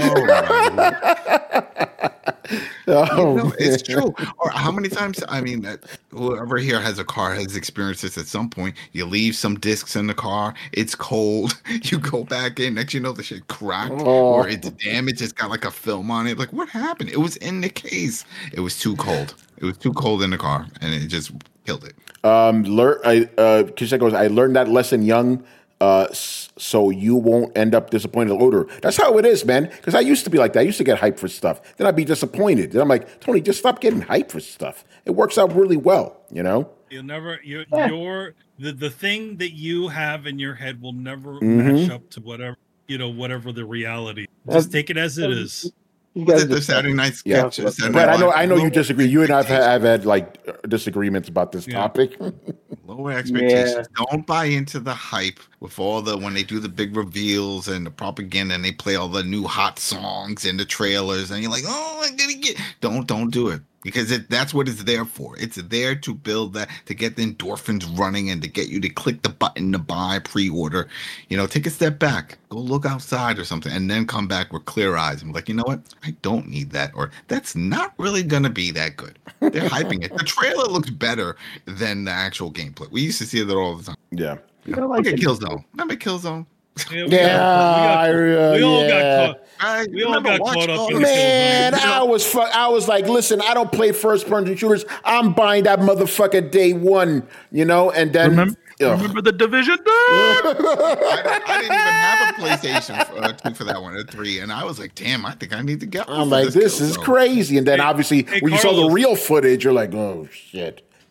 up. It's true. Or how many times, whoever here has a car has experienced this at some point. You leave some discs in the car. It's cold. You go back in. Next, the shit cracked or it's damaged. It's got like a film on it. Like, what happened? It was in the case. It was too cold. It was too cold in the car, and it just killed it. Kisha goes, I learned that lesson young, so you won't end up disappointed later. That's how it is, man. Because I used to be like that. I used to get hyped for stuff. Then I'd be disappointed. Then I'm like, Tony, just stop getting hyped for stuff. It works out really well, You'll never, the thing that you have in your head will never match up to whatever the reality. Just take it as it is. You guys the Saturday night sketches. But I know you disagree. You and I have had like disagreements about this topic. Lower expectations. Don't buy into the hype with all when they do the big reveals and the propaganda and they play all the new hot songs and the trailers and you're like, oh, I'm gonna get. Don't do it. Because that's what it's there for. It's there to build that, to get the endorphins running and to get you to click the button to buy, pre-order. Take a step back, go look outside or something, and then come back with clear eyes and be like, you know what? I don't need that. Or that's not really going to be that good. They're hyping it. The trailer looks better than the actual gameplay. We used to see that all the time. Yeah. Look at Killzone. Remember Killzone? We all got caught up. Man, I was like, listen, I don't play first-person shooters. I'm buying that motherfucker day one, and then remember the Division? I didn't even have a PlayStation 2 for that one, or 3, and I was like, damn, I think I need to get one. I'm like, this is crazy. And then obviously, when you saw the real footage, you're like, oh shit.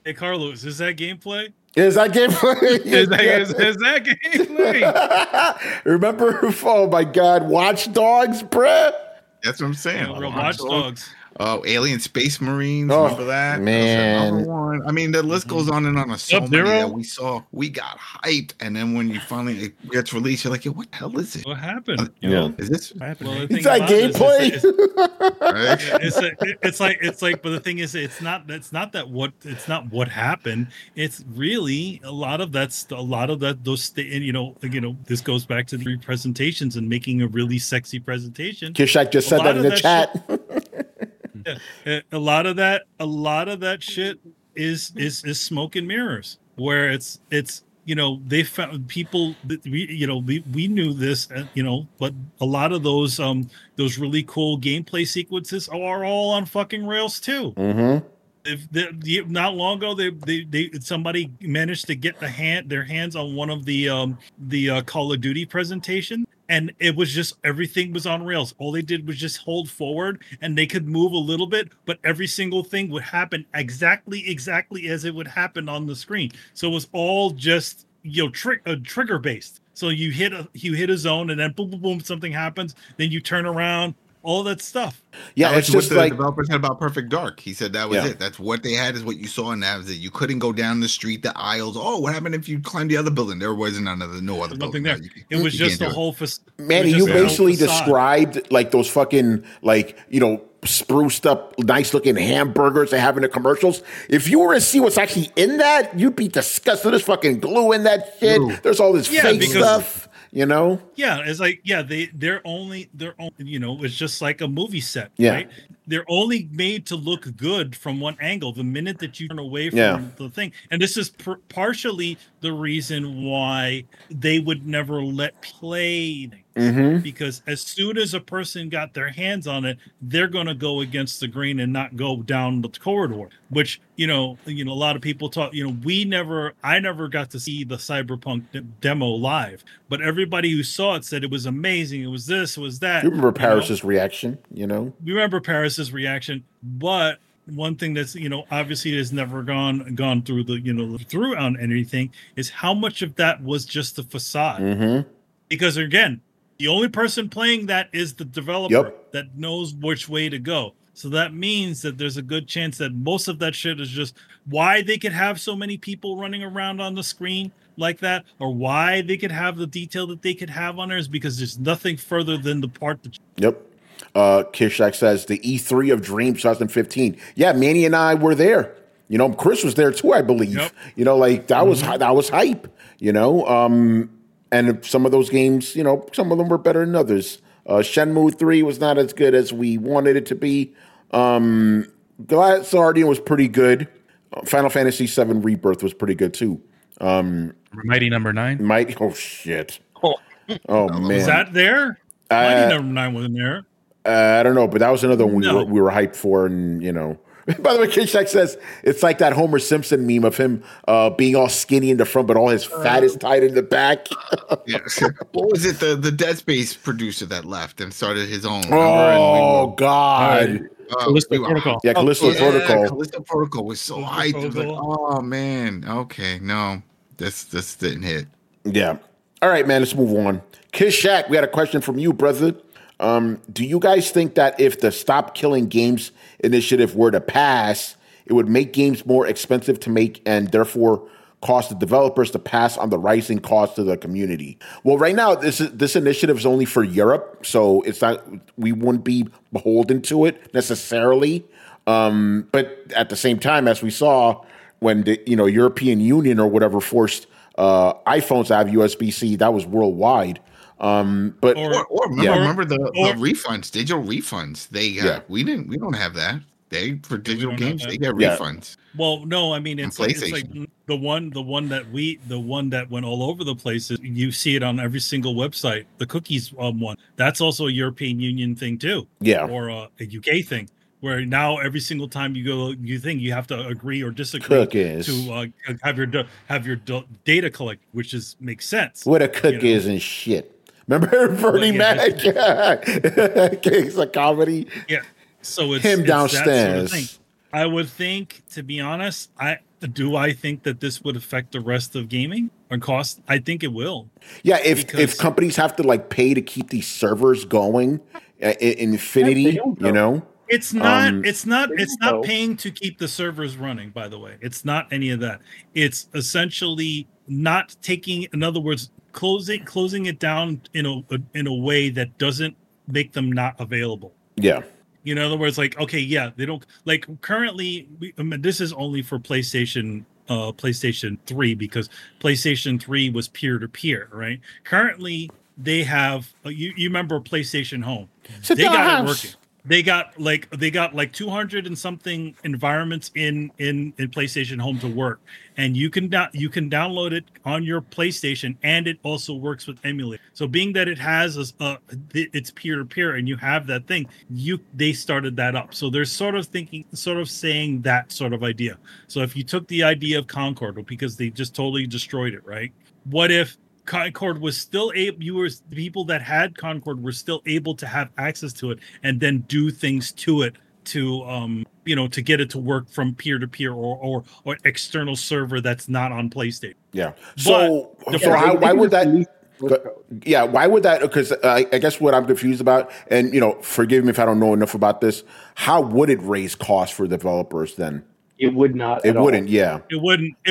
Hey, Carlos, is that gameplay? Is that gameplay? Is that gameplay? Remember? Oh my God, Watch Dogs, bruh. That's what I'm saying. Watch Dogs. Oh, Alien Space Marines. Oh, Remember that? man. One. I mean, the list goes on and on. So Sub-Zero? many that we saw. We got hyped, and then when you finally it gets released, you're like, "Yo, what the hell is it? What happened? Is this? Well, Is that gameplay? It's like, but the thing is, it's not what happened. It's really a lot of that. This goes back to the presentations and making a really sexy presentation. Kishak just said that in the chat. A lot of that shit is smoke and mirrors, where it's they found people that we knew this, but a lot of those really cool gameplay sequences are all on fucking Rails too. Mm-hmm. Not long ago, somebody managed to get their hands on one of the Call of Duty presentation, and it was just everything was on Rails. All they did was just hold forward, and they could move a little bit, but every single thing would happen exactly as it would happen on the screen. So it was all just trigger based. So you hit a zone, and then boom, boom, boom, something happens. Then you turn around. All that stuff. Yeah, it's just what like the developer said about Perfect Dark. He said that was it. That's what they had, is what you saw, and that was it. You couldn't go down the street, the aisles. Oh, what happened if you climbed the other building? There wasn't no other building there. It was just the whole facade. Manny, you basically described like those fucking spruced up, nice looking hamburgers they have in the commercials. If you were to see what's actually in that, you'd be disgusted. There's fucking glue in that shit. Ooh. There's all this fake stuff. Yeah, it's like they're only it's just like a movie set, yeah. Right? They're only made to look good from one angle. The minute that you turn away from the thing, and this is partially the reason why they would never let play. Mm-hmm. Because as soon as a person got their hands on it, they're going to go against the grain and not go down the corridor. Which a lot of people talk. I never got to see the Cyberpunk demo live, but everybody who saw it said it was amazing. It was this, it was that. You remember Paris's reaction? We remember Paris's reaction, but one thing that's obviously has never gone through through on anything is how much of that was just the facade. Mm-hmm. Because again, the only person playing that is the developer that knows which way to go. So that means that there's a good chance that most of that shit is just why they could have so many people running around on the screen like that, or why they could have the detail that they could have on there, is because there's nothing further than the part that. Kishak says the E3 of Dreams 2015. Yeah, Manny and I were there. Chris was there too, I believe. Yep. That was hype. And some of those games, some of them were better than others. Shenmue 3 was not as good as we wanted it to be. Glass Guardian was pretty good. Final Fantasy VII Rebirth was pretty good too. Mighty Number 9? Oh, shit. Oh, man. Was that there? Mighty Number 9 wasn't there. I don't know, but that was another one we were hyped for, and By the way, Kishak says it's like that Homer Simpson meme of him being all skinny in the front, but all his fat is tied in the back. What was it? The Dead Space producer that left and started his own. God. Callisto Protocol. Yeah, Callisto Protocol. Callisto Protocol was so hyped. It was like, oh man, okay, no, this didn't hit. Yeah. All right, man. Let's move on. Kishak, we had a question from you, brother. Do you guys think that if the Stop Killing Games initiative were to pass, it would make games more expensive to make and therefore cause the developers to pass on the rising cost to the community? Well, right now, this initiative is only for Europe, so it's not, we wouldn't be beholden to it necessarily. But at the same time, as we saw when the European Union or whatever forced iPhones to have USB-C, that was worldwide. But remember the refunds, digital refunds. We don't have that. For digital games, they get refunds. Well, no, I mean it's like the one that went all over the place. You see it on every single website. The cookies one. That's also a European Union thing too. Yeah, or a UK thing. Where now every single time you have to agree or disagree cookies. To have your data collect, which makes sense. What a cook is and shit. Remember Bernie Mac? It's a comedy. Yeah. So it's him downstairs. That sort of thing. I would think, to be honest, Do I think that this would affect the rest of gaming or cost? I think it will. Yeah, if companies have to like pay to keep these servers going, infinity, you know. It's not paying to keep the servers running, by the way. It's not any of that. It's essentially not taking, in other words, closing it down in a way that doesn't make them not available. Yeah. In other words, like, okay, yeah, they don't like currently. This is only for PlayStation 3 because PlayStation 3 was peer to peer, right? Currently, they have you remember PlayStation Home? They got it working. They got like 200 and something environments in PlayStation Home to work, and you can download it on your PlayStation, and it also works with emulator. So being that it has it's peer to peer, and you have that thing, they started that up. So they're sort of saying that sort of idea. So if you took the idea of Concord, because they just totally destroyed it, right? What if Concord was still able, the people that had Concord were still able to have access to it and then do things to it to to get it to work from peer to peer or external server that's not on PlayStation. Yeah. Why would that? Yeah, why would that? Because I guess what I'm confused about, and forgive me if I don't know enough about this. How would it raise costs for developers then? It would not. It wouldn't. Yeah. It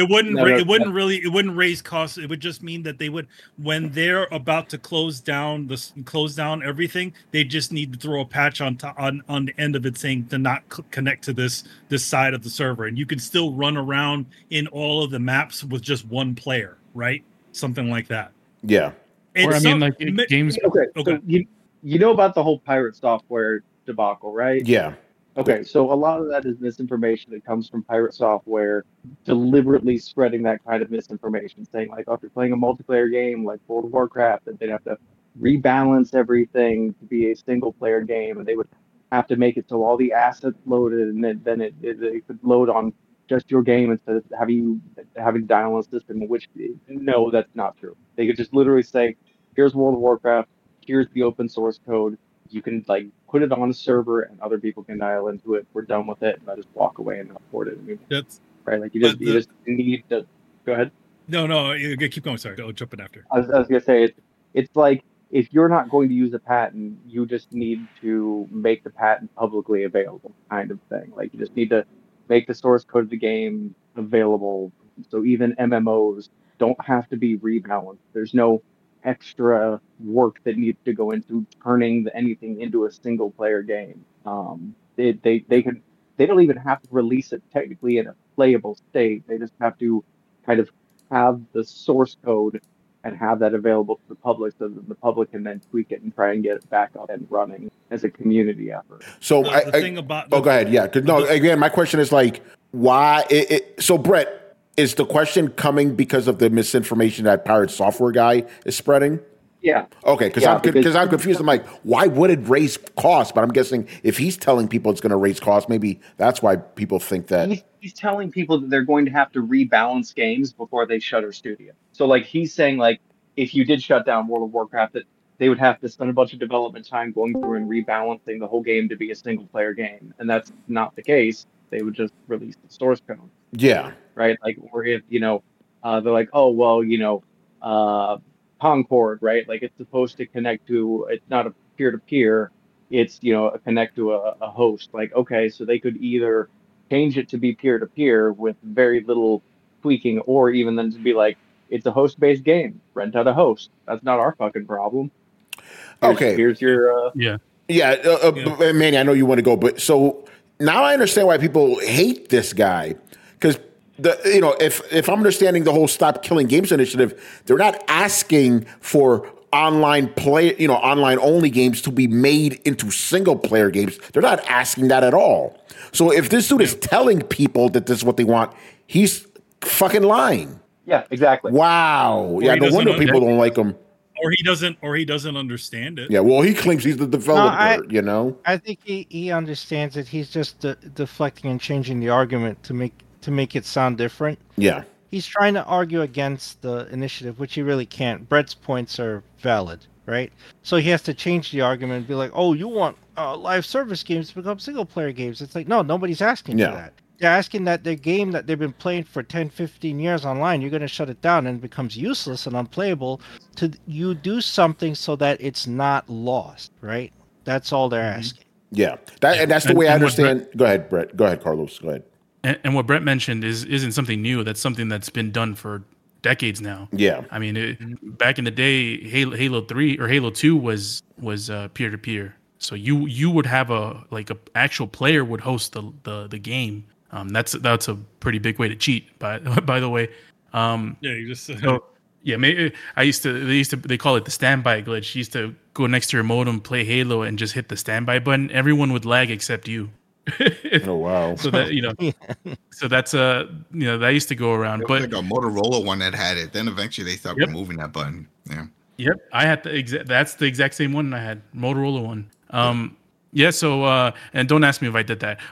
wouldn't raise costs. It would just mean that they would, when they're about to close down everything, they just need to throw a patch on the end of it saying to not connect to this side of the server, and you can still run around in all of the maps with just one player, right? Something like that. Yeah. Or games. Okay. So you know about the whole pirate software debacle, right? Yeah. Okay, so a lot of that is misinformation that comes from pirate software deliberately spreading that kind of misinformation, saying like, oh, if you're playing a multiplayer game like World of Warcraft, that they'd have to rebalance everything to be a single player game, and they would have to make it so all the assets loaded, and then it could load on just your game instead of having to dial on a system. Which no, that's not true. They could just literally say, here's World of Warcraft, here's the open source code. You can like put it on a server and other people can dial into it. We're done with it. And I just walk away and not port it anymore. That's right. Like you just need to go ahead. No, keep going. Sorry, I'll jump in after. I was gonna say it's like if you're not going to use a patent, you just need to make the patent publicly available, kind of thing. Like you just need to make the source code of the game available, so even MMOs don't have to be rebalanced. There's no extra work that needs to go into turning anything into a single player game. They don't even have to release it technically in a playable state. They just have to kind of have the source code and have that available to the public so that the public can then tweak it and try and get it back up and running as a community effort. So go ahead. Yeah. Again, my question is like, why? So Brett, is the question coming because of the misinformation that pirate software guy is spreading? Yeah. Okay, because I'm confused. I'm like, why would it raise costs? But I'm guessing if he's telling people it's going to raise costs, maybe that's why people think that. He's telling people that they're going to have to rebalance games before they shutter studio. So like he's saying like if you did shut down World of Warcraft, that they would have to spend a bunch of development time going through and rebalancing the whole game to be a single player game, and that's not the case. They would just release the source code. Yeah. Right. Like, or if they're like, oh well, Concord, right? Like it's supposed to connect to. It's not a peer to peer. It's connect to a host. Like okay, so they could either change it to be peer to peer with very little tweaking, or even then to be like it's a host based game. Rent out a host. That's not our fucking problem. Here's your Manny, I know you want to go, but so now I understand why people hate this guy because. If I'm understanding the whole Stop Killing Games initiative, they're not asking for online only games to be made into single player games. They're not asking that at all. So if this dude is telling people that this is what they want, he's fucking lying. Yeah, exactly. Wow. Yeah, no wonder people don't like him. Or he doesn't understand it. Yeah, well, he claims he's the developer, I think he understands it. He's just deflecting and changing the argument to make it sound different. Yeah. He's trying to argue against the initiative, which he really can't. Brett's points are valid, right? So he has to change the argument and be like, oh, you want live service games to become single-player games. It's like, no, nobody's asking for that. they're asking that their game that they've been playing for 10, 15 years online, you're going to shut it down and it becomes useless and unplayable. You do something so that it's not lost, right? That's all they're asking. Yeah, that's the way I understand. Go ahead, Brett. Go ahead, Carlos. Go ahead. And what Brett mentioned isn't something new. That's something that's been done for decades now. Yeah, I mean, back in the day, Halo 3 or Halo 2 was peer to peer. So you would have a actual player would host the game. That's a pretty big way to cheat. By the way, you just maybe they call it the standby glitch. You used to go next to your modem, play Halo, and just hit the standby button. Everyone would lag except you. Oh wow! So that so that's that used to go around. But like a Motorola one that had it. Then eventually they stopped removing that button. Yeah. Yep, I had that's the exact same one I had, Motorola one. Yeah. So and don't ask me if I did that.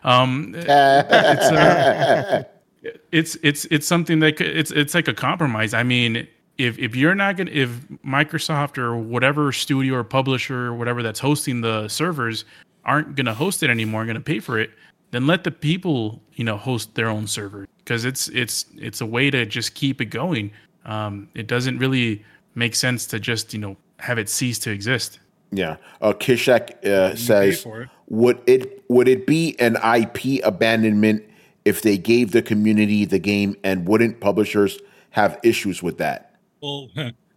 It's something that it's like a compromise. I mean, if you're not gonna, if Microsoft or whatever studio or publisher or whatever that's hosting the servers aren't gonna host it anymore, gonna pay for it, then let the people host their own server, because it's a way to just keep it going. It doesn't really make sense to just have it cease to exist. Yeah. Kishak says, would it be an IP abandonment if they gave the community the game, and wouldn't publishers have issues with that? Well,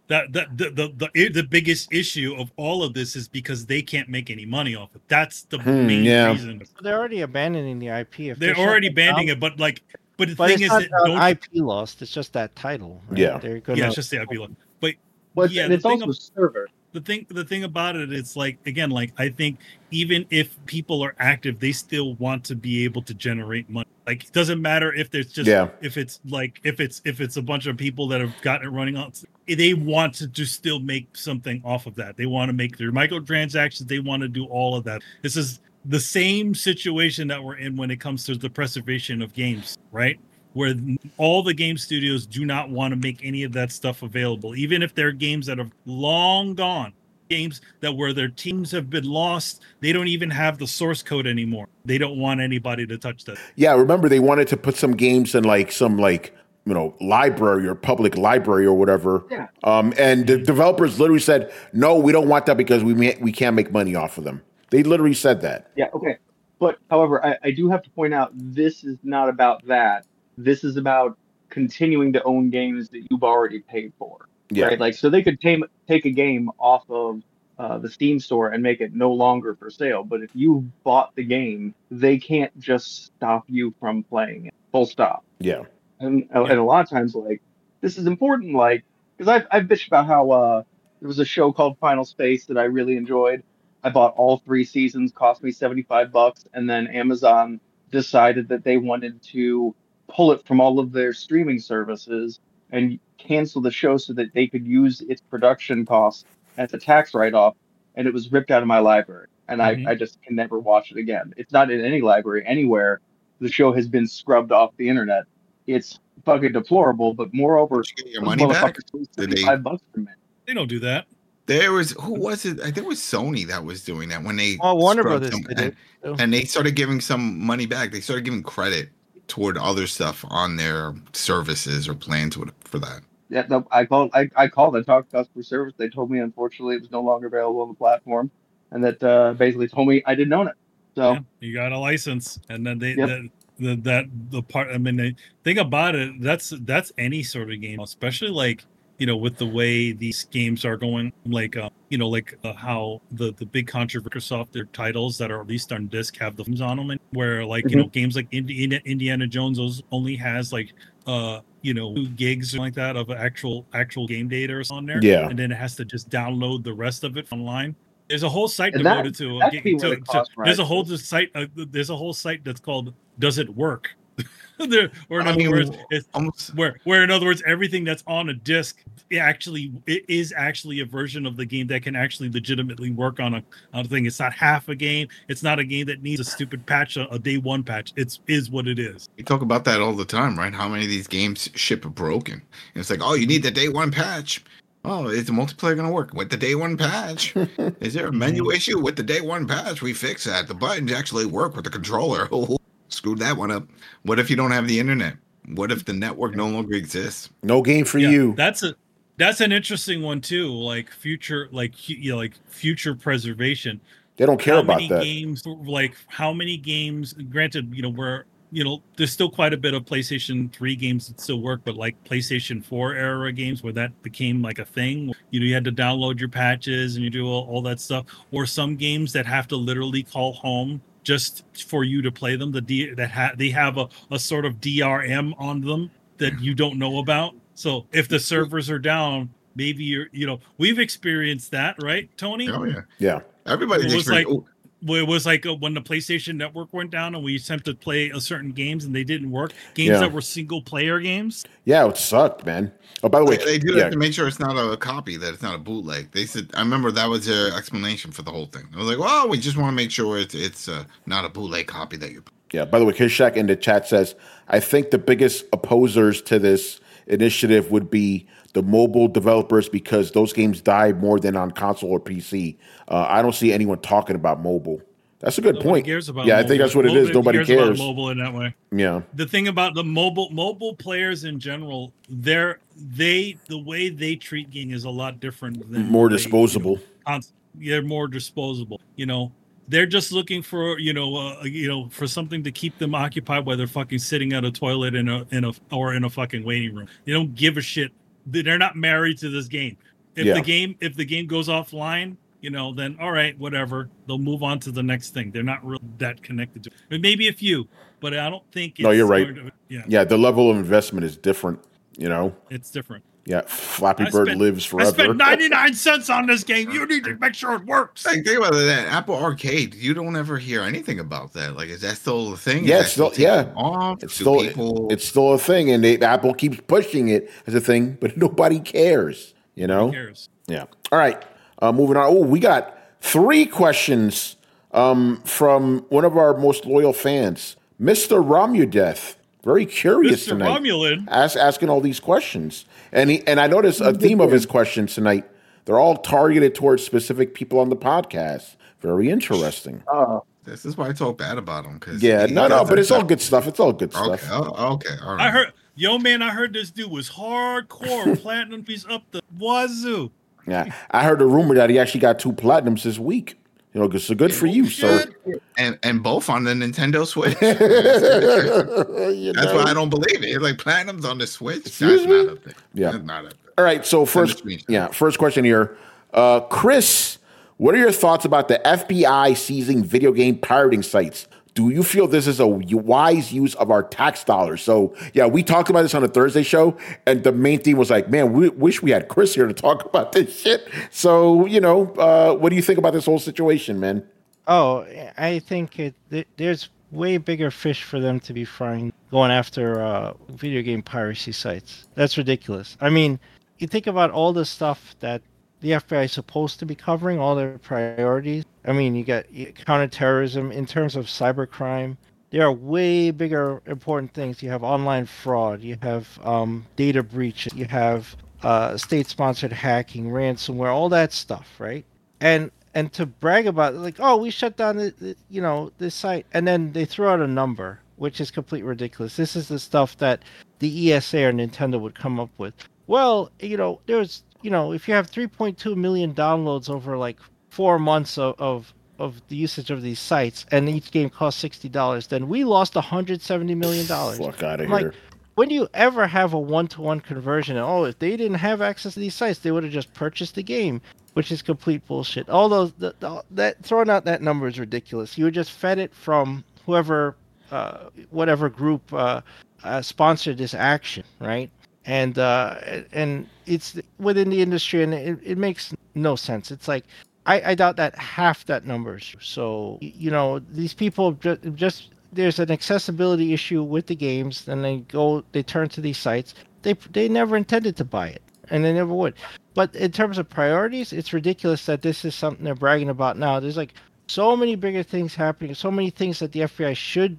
the biggest issue of all of this is because they can't make any money off it. That's the main reason. They're already abandoning the IP. If they're already abandoning it, but the thing is that IP lost. It's just that title. Right? Yeah, it's just the IP lost. But it's also server. The thing about it is again, I think even if people are active, they still want to be able to generate money. It doesn't matter if there's just if it's a bunch of people that have gotten it running on. They want to just still make something off of that. They want to make their microtransactions. They want to do all of that. This is the same situation that we're in when it comes to the preservation of games, right? Where all the game studios do not want to make any of that stuff available, even if they're games that have long gone, games that where their teams have been lost. They don't even have the source code anymore. They don't want anybody to touch that. Yeah, remember they wanted to put some games in some library or public library or whatever. Yeah. And the developers literally said, no, we don't want that because we can't make money off of them. They literally said that. Yeah. Okay. But however, I do have to point out, this is not about that. This is about continuing to own games that you've already paid for. Yeah. Right? So they could take a game off of the Steam store and make it no longer for sale. But if you bought the game, they can't just stop you from playing it. Full stop. Yeah. And a lot of times, this is important, because I've bitched about how there was a show called Final Space that I really enjoyed. I bought all 3 seasons, cost me $75, and then Amazon decided that they wanted to pull it from all of their streaming services and cancel the show so that they could use its production costs as a tax write-off, and it was ripped out of my library, and I just can never watch it again. It's not in any library anywhere. The show has been scrubbed off the internet. It's fucking deplorable, but moreover, did you get your money back? $75 from it. They don't do that. There was, who was it? I think it was Sony that was doing that when they Warner Brothers did it. And they started giving some money back. They started giving credit toward other stuff on their services or plans for that. Yeah, no, I called and talked to customer service. They told me, unfortunately, it was no longer available on the platform, and that basically told me I didn't own it. So you got a license, and then the thing about it, that's any sort of game, especially with the way these games are going, how the big controversy Microsoft, their titles that are at least on disc have the themes on them, and where games like Indiana Jones only has 2 gigs or like that of actual game data or on there, and then it has to just download the rest of it online. There's a whole site devoted to there's a whole site that's called Does It Work? In other words, everything that's on a disc it is actually a version of the game that can actually legitimately work on a thing. It's not half a game. It's not a game that needs a stupid patch, a day one patch. It is what it is. We talk about that all the time, right? How many of these games ship broken? And it's like, oh, you need the day one patch. Oh, is the multiplayer going to work with the day one patch? Is there a menu issue with the day one patch? We fix that. The buttons actually work with the controller. Screw that one up. What if you don't have the internet? What if the network no longer exists? No game for you. That's an interesting one too. Like future preservation. They don't care about that. How many games? Granted, there's still quite a bit of PlayStation 3 games that still work, but like PlayStation 4 era games where that became like a thing. You had to download your patches and you do all that stuff. Or some games that have to literally call home just for you to play them. They have a sort of DRM on them that you don't know about. So if the servers are down, maybe we've experienced that, right, Tony? Oh yeah, yeah. Everybody's experienced. It was like when the PlayStation Network went down and we attempted to play a certain games and they didn't work. Games that were single player games. Yeah, it sucked, man. Oh, by the way, they do have to make sure it's not a copy, that it's not a bootleg. They said, I remember that was their explanation for the whole thing. I was like, well, we just want to make sure it's not a bootleg copy that you're. Yeah. By the way, Kishak in the chat says, I think the biggest opposers to this initiative would be the mobile developers because those games die more than on console or PC. I don't see anyone talking about mobile. That's a good point. Cares about mobile. I think that's what it is. Nobody cares about mobile in that way. Yeah. The thing about the mobile players in general, the way they treat gaming is a lot different than more disposable. They're more disposable. They're just looking for for something to keep them occupied while they're fucking sitting at a toilet in a fucking waiting room. They don't give a shit. They're not married to this game. If the game goes offline, then all right, whatever. They'll move on to the next thing. They're not really that connected to it. But maybe a few, but I don't think. No, you're right. The level of investment is different. It's different. Yeah, Flappy Bird lives forever. I spent 99 cents on this game. You need to make sure it works. Think about that. Apple Arcade, you don't ever hear anything about that. Like, is that still a thing? Yeah, it's still a thing, and Apple keeps pushing it as a thing, but nobody cares. Nobody cares. Yeah. All right. Moving on. Oh, we got 3 questions from one of our most loyal fans, Mr. Romudeth. Very curious Mr. tonight. Romulan. Asking all these questions. And I noticed a theme of his questions tonight. They're all targeted towards specific people on the podcast. Very interesting. This is why I talk bad about him. But it's all good stuff. It's all good stuff. Okay. All right. I heard this dude was hardcore platinum piece up the wazoo. Yeah, I heard a rumor that he actually got 2 platinums this week. So good for you, sir. And both on the Nintendo Switch. That's why I don't believe it. It's like platinums on the Switch. That's not a thing. Yeah. That's not a thing. All right. So first question here. Chris, what are your thoughts about the FBI seizing video game pirating sites? Do you feel this is a wise use of our tax dollars? So, we talked about this on a Thursday show, and the main theme was like, man, we wish we had Chris here to talk about this shit. So, what do you think about this whole situation, man? Oh, I think there's way bigger fish for them to be frying going after video game piracy sites. That's ridiculous. I mean, you think about all the stuff that the FBI is supposed to be covering, all their priorities. I mean, you got counterterrorism in terms of cybercrime. There are way bigger important things. You have online fraud. You have data breach. You have state-sponsored hacking, ransomware, all that stuff, right? And to brag about, like, oh, we shut down this site, and then they throw out a number, which is completely ridiculous. This is the stuff that the ESA or Nintendo would come up with. Well, there's if you have 3.2 million downloads over like 4 months of the usage of these sites, and each game costs $60, then we lost $170 million. Fuck out of here. Like, when do you ever have a one-to-one conversion? And, if they didn't have access to these sites, they would have just purchased the game, which is complete bullshit. All those that throwing out that number is ridiculous. You just fed it from whoever, whatever group sponsored this action, right? And it's within the industry, and it makes no sense. It's like I doubt that half that number is true. So these people just there's an accessibility issue with the games, and they turn to these sites. They never intended to buy it, and they never would. But in terms of priorities, it's ridiculous that this is something they're bragging about now. There's like so many bigger things happening, so many things that the FBI should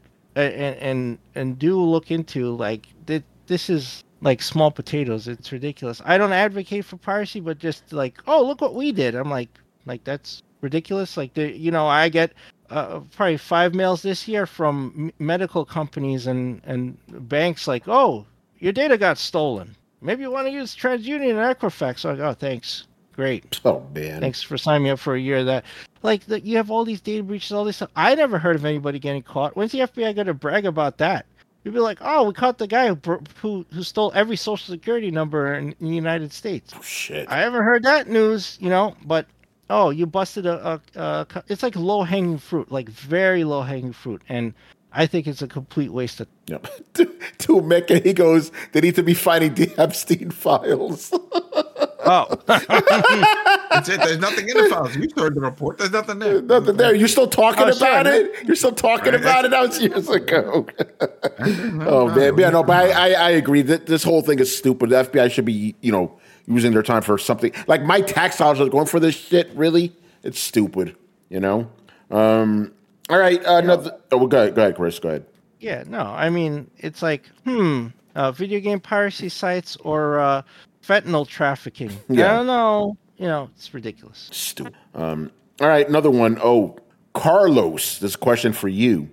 and do look into. Like this is like small potatoes. It's ridiculous. I don't advocate for piracy, but just like, oh, look what we did. I'm like that's ridiculous. Like I get probably 5 mails this year from medical companies and banks like, oh, your data got stolen. Maybe you want to use TransUnion or Equifax. So I go, oh, thanks. Great. Oh, man. Thanks for signing me up for a year of that. Like, you have all these data breaches, all this stuff. I never heard of anybody getting caught. When's the FBI going to brag about that? You'd be like, oh, we caught the guy who stole every social security number in the United States. Oh, shit. I haven't heard that news, but, oh, you busted it's like low-hanging fruit, like very low-hanging fruit. And I think it's a complete waste of time. To Mecca, he goes, they need to be finding the Epstein files. Oh. That's it. There's nothing in the files. You heard the report. There's nothing there. Nothing there. You're still talking about it? You're still talking about it? That was years ago. Oh, man. Yeah, no, but I agree that this whole thing is stupid. The FBI should be, using their time for something. Like, my tax dollars are going for this shit, really? It's stupid, All right. Another. Oh, go ahead, Chris. Go ahead. Yeah, no. I mean, it's like, video game piracy sites or fentanyl trafficking. Yeah. I don't know. It's ridiculous. Stupid. All right, another one. Oh, Carlos, this question for you.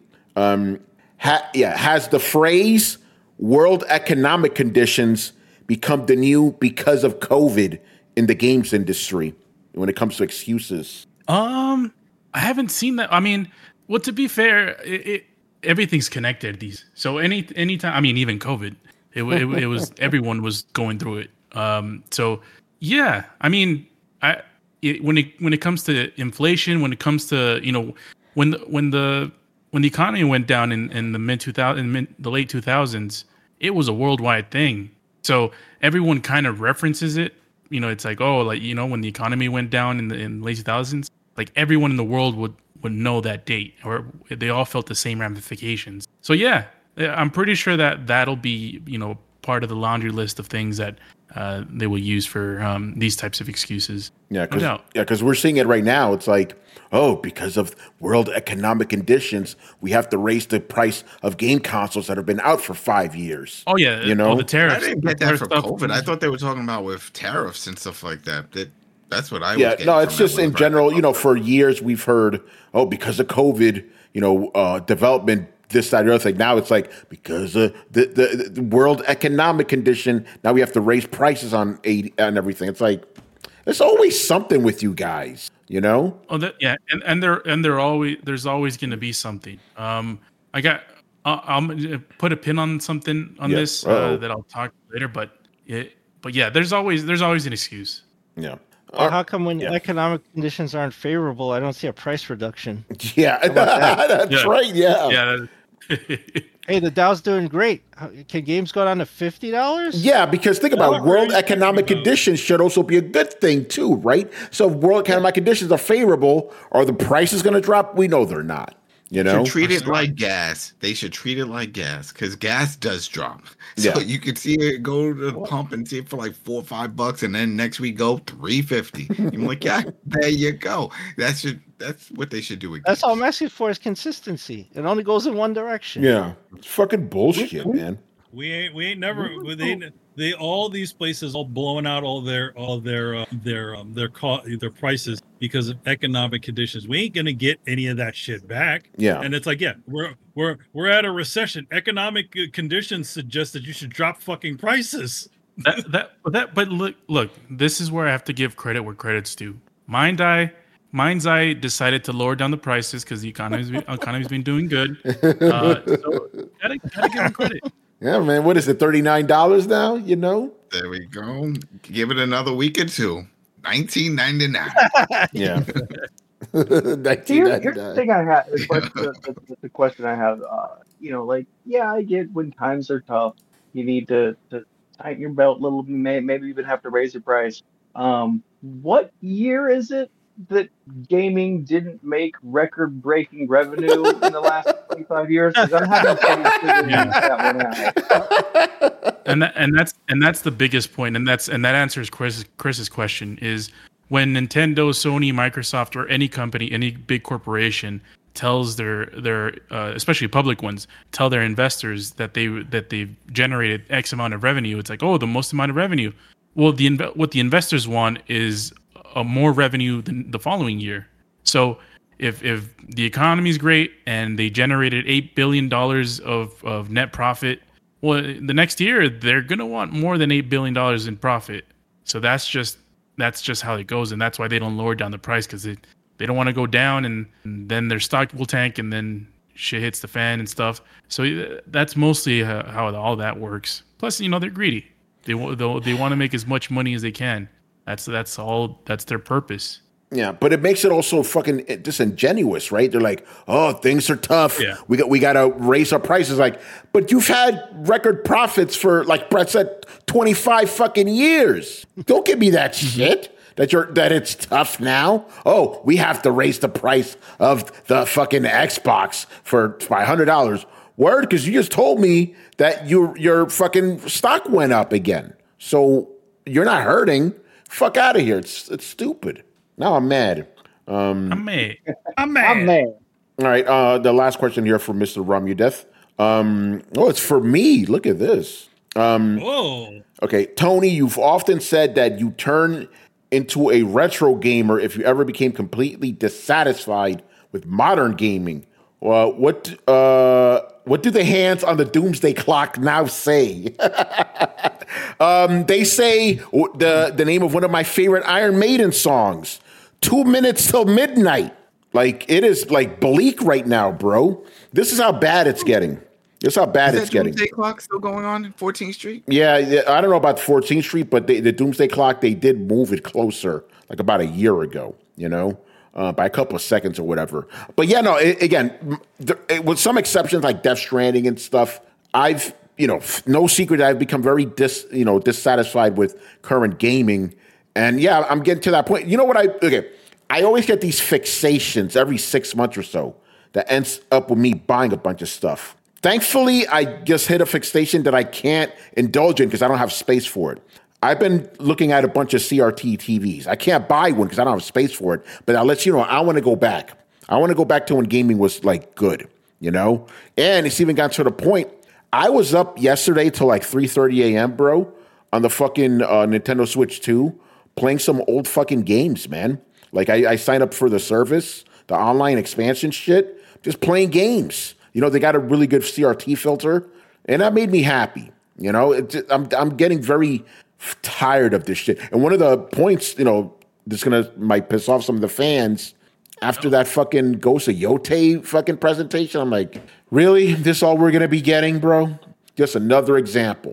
Has the phrase "world economic conditions" become the new because of COVID in the games industry when it comes to excuses? I haven't seen that. I mean, well, to be fair, everything's connected. So anytime. I mean, even COVID, it was everyone was going through it. So yeah, I mean, when it comes to inflation, when it comes to when the economy went down in the late 2000s, it was a worldwide thing. So everyone kind of references it. It's like, oh, like when the economy went down in the late 2000s, like everyone in the world would know that date, or they all felt the same ramifications. So yeah, I'm pretty sure that that'll be part of the laundry list of things that they will use for these types of excuses. Yeah, because we're seeing it right now. It's like, oh, because of world economic conditions, we have to raise the price of game consoles that have been out for 5 years. Oh yeah, the tariffs. I didn't get that for COVID. I thought they were talking about with tariffs and stuff like that. That's what I was getting. No, it's just in general. For years we've heard, oh, because of COVID, development. This, that, or the other thing. Now it's like because of the world economic condition, now we have to raise prices on aid and everything. It's like there's always something with you guys, Oh, and there's always going to be something. I'll put a pin on something on this that I'll talk later. But yeah, there's always an excuse. Yeah. Well, how come when economic conditions aren't favorable, I don't see a price reduction? Yeah, that's right. Yeah. Hey, the Dow's doing great. Can games go down to $50? Yeah, because think about it. World economic conditions should also be a good thing too, right? So if world economic conditions are favorable, are the prices going to drop? We know they're not. Should treat it like gas. They should treat it like gas because gas does drop. So you could see it go to the pump and see it for like $4 or $5, and then next week go $3.50. You're like, yeah, there you go. That's what they should do again. That's all I'm asking for is consistency. It only goes in one direction. Yeah, it's fucking bullshit, man. We ain't never. They all these places all blowing out all their prices because of economic conditions. We ain't gonna get any of that shit back. Yeah, and it's like, we're at a recession. Economic conditions suggest that you should drop fucking prices. But look, this is where I have to give credit where credit's due. Mind's Eye decided to lower down the prices because the economy's been doing good. So gotta give them credit. Yeah, man. What is it? $39 now? There we go. Give it another week or two. $19.99. Yeah. $19.99. Here's the thing I have. The question I have. I get when times are tough, you need to tighten your belt a little. Maybe even have to raise your price. What year is it that gaming didn't make record-breaking revenue in the last 25 years? Because I'm having trouble figuring that one out. And that's the biggest point, and that answers Chris's question is when Nintendo, Sony, Microsoft, or any company, any big corporation tells their especially public ones tell their investors that they've generated X amount of revenue. It's like, oh, the most amount of revenue. Well, what the investors want is more revenue than the following year. So if the economy's great and they generated $8 billion of net profit, well, the next year they're gonna want more than $8 billion in profit. So that's just how it goes, and that's why they don't lower down the price, because they don't want to go down, and then their stock will tank, and then shit hits the fan and stuff. So that's mostly how all that works. Plus, they're greedy. They want to make as much money as they can. That's their purpose. Yeah, but it makes it also fucking disingenuous, right? They're like, "Oh, things are tough. Yeah. We got to raise our prices." Like, but you've had record profits for, like Brett said, 25 fucking years. Don't give me that shit that it's tough now. Oh, we have to raise the price of the fucking Xbox by $100. Word, because you just told me that your fucking stock went up again. So you're not hurting. Fuck out of here. It's stupid. Now I'm mad. I'm mad. I'm mad. All right. The last question here from Mr. Romudeth. It's for me. Look at this. Whoa. Okay, Tony, you've often said that you turn into a retro gamer if you ever became completely dissatisfied with modern gaming. What do the hands on the Doomsday Clock now say? They say the name of one of my favorite Iron Maiden songs, 2 minutes till midnight. Like, it is like bleak right now, bro. This is how bad it's getting. This is how bad it's getting. Doomsday Clock still going on in 14th Street? Yeah, I don't know about 14th Street, but the Doomsday Clock, they did move it closer, like about a year ago, by a couple of seconds or whatever. But yeah, no, with some exceptions like Death Stranding and stuff, I've, no secret, I've become very dissatisfied with current gaming. And yeah, I'm getting to that point. You know what I always get these fixations every 6 months or so that ends up with me buying a bunch of stuff. Thankfully, I just hit a fixation that I can't indulge in because I don't have space for it. I've been looking at a bunch of CRT TVs. I can't buy one because I don't have space for it, but I'll let you know, I want to go back. I want to go back to when gaming was like good, And it's even gotten to the point, I was up yesterday till like 3:30 a.m., bro, on the fucking Nintendo Switch 2, playing some old fucking games, man. Like I signed up for the service, the online expansion shit, just playing games. They got a really good CRT filter, and that made me happy. I'm getting very tired of this shit. And one of the points, this might piss off some of the fans, after that fucking Ghost of Yote fucking presentation, I'm like, really? This all we're gonna be getting, bro? Just another example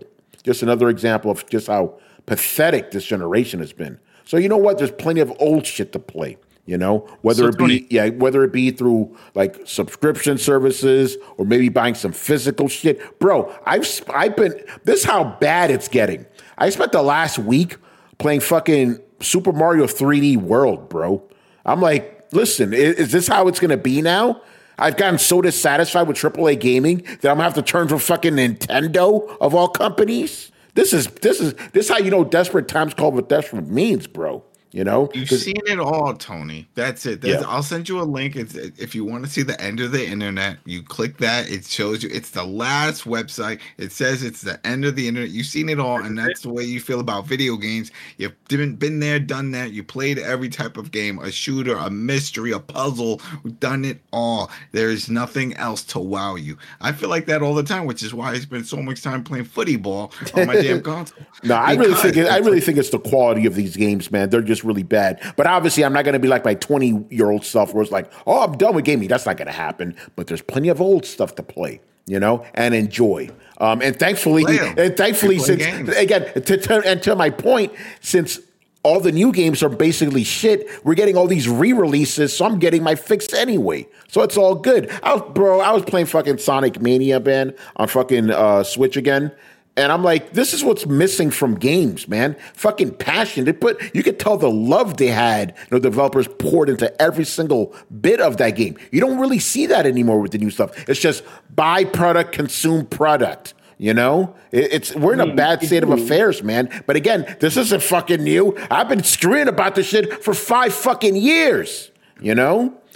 of just how pathetic this generation has been. So you know what? There's plenty of old shit to play. Whether it be through like subscription services or maybe buying some physical shit. Bro, I've been, this is how bad it's getting. I spent the last week playing fucking Super Mario 3D World, bro. I'm like, listen, is this how it's going to be now? I've gotten so dissatisfied with AAA gaming that I'm going to have to turn to fucking Nintendo of all companies. This is how desperate times call what desperate means, bro. You've seen it all, Tony. That's it. I'll send you a link. If you want to see the end of the internet, you click that. It shows you it's the last website. It says it's the end of the internet. You've seen it all, and that's the way you feel about video games. You've been there, done that. You played every type of game, a shooter, a mystery, a puzzle. We've done it all. There's nothing else to wow you. I feel like that all the time, which is why I spend so much time playing footy ball on my damn console. No, I really think it's the quality of these games, man. They're just really bad. But obviously, I'm not going to be like my 20-year-old self where it's like, oh, I'm done with gaming. That's not going to happen. But there's plenty of old stuff to play, and enjoy. And thankfully, since again, to my point, since all the new games are basically shit, we're getting all these re-releases, so I'm getting my fix anyway. So it's all good. I was playing fucking Sonic Mania, man, on fucking Switch again. And I'm like, this is what's missing from games, man. Fucking passion. You could tell the love they had, the developers poured into every single bit of that game. You don't really see that anymore with the new stuff. It's just buy product, consume product. We're in a bad state of affairs, man. But again, this isn't fucking new. I've been screaming about this shit for 5 fucking years.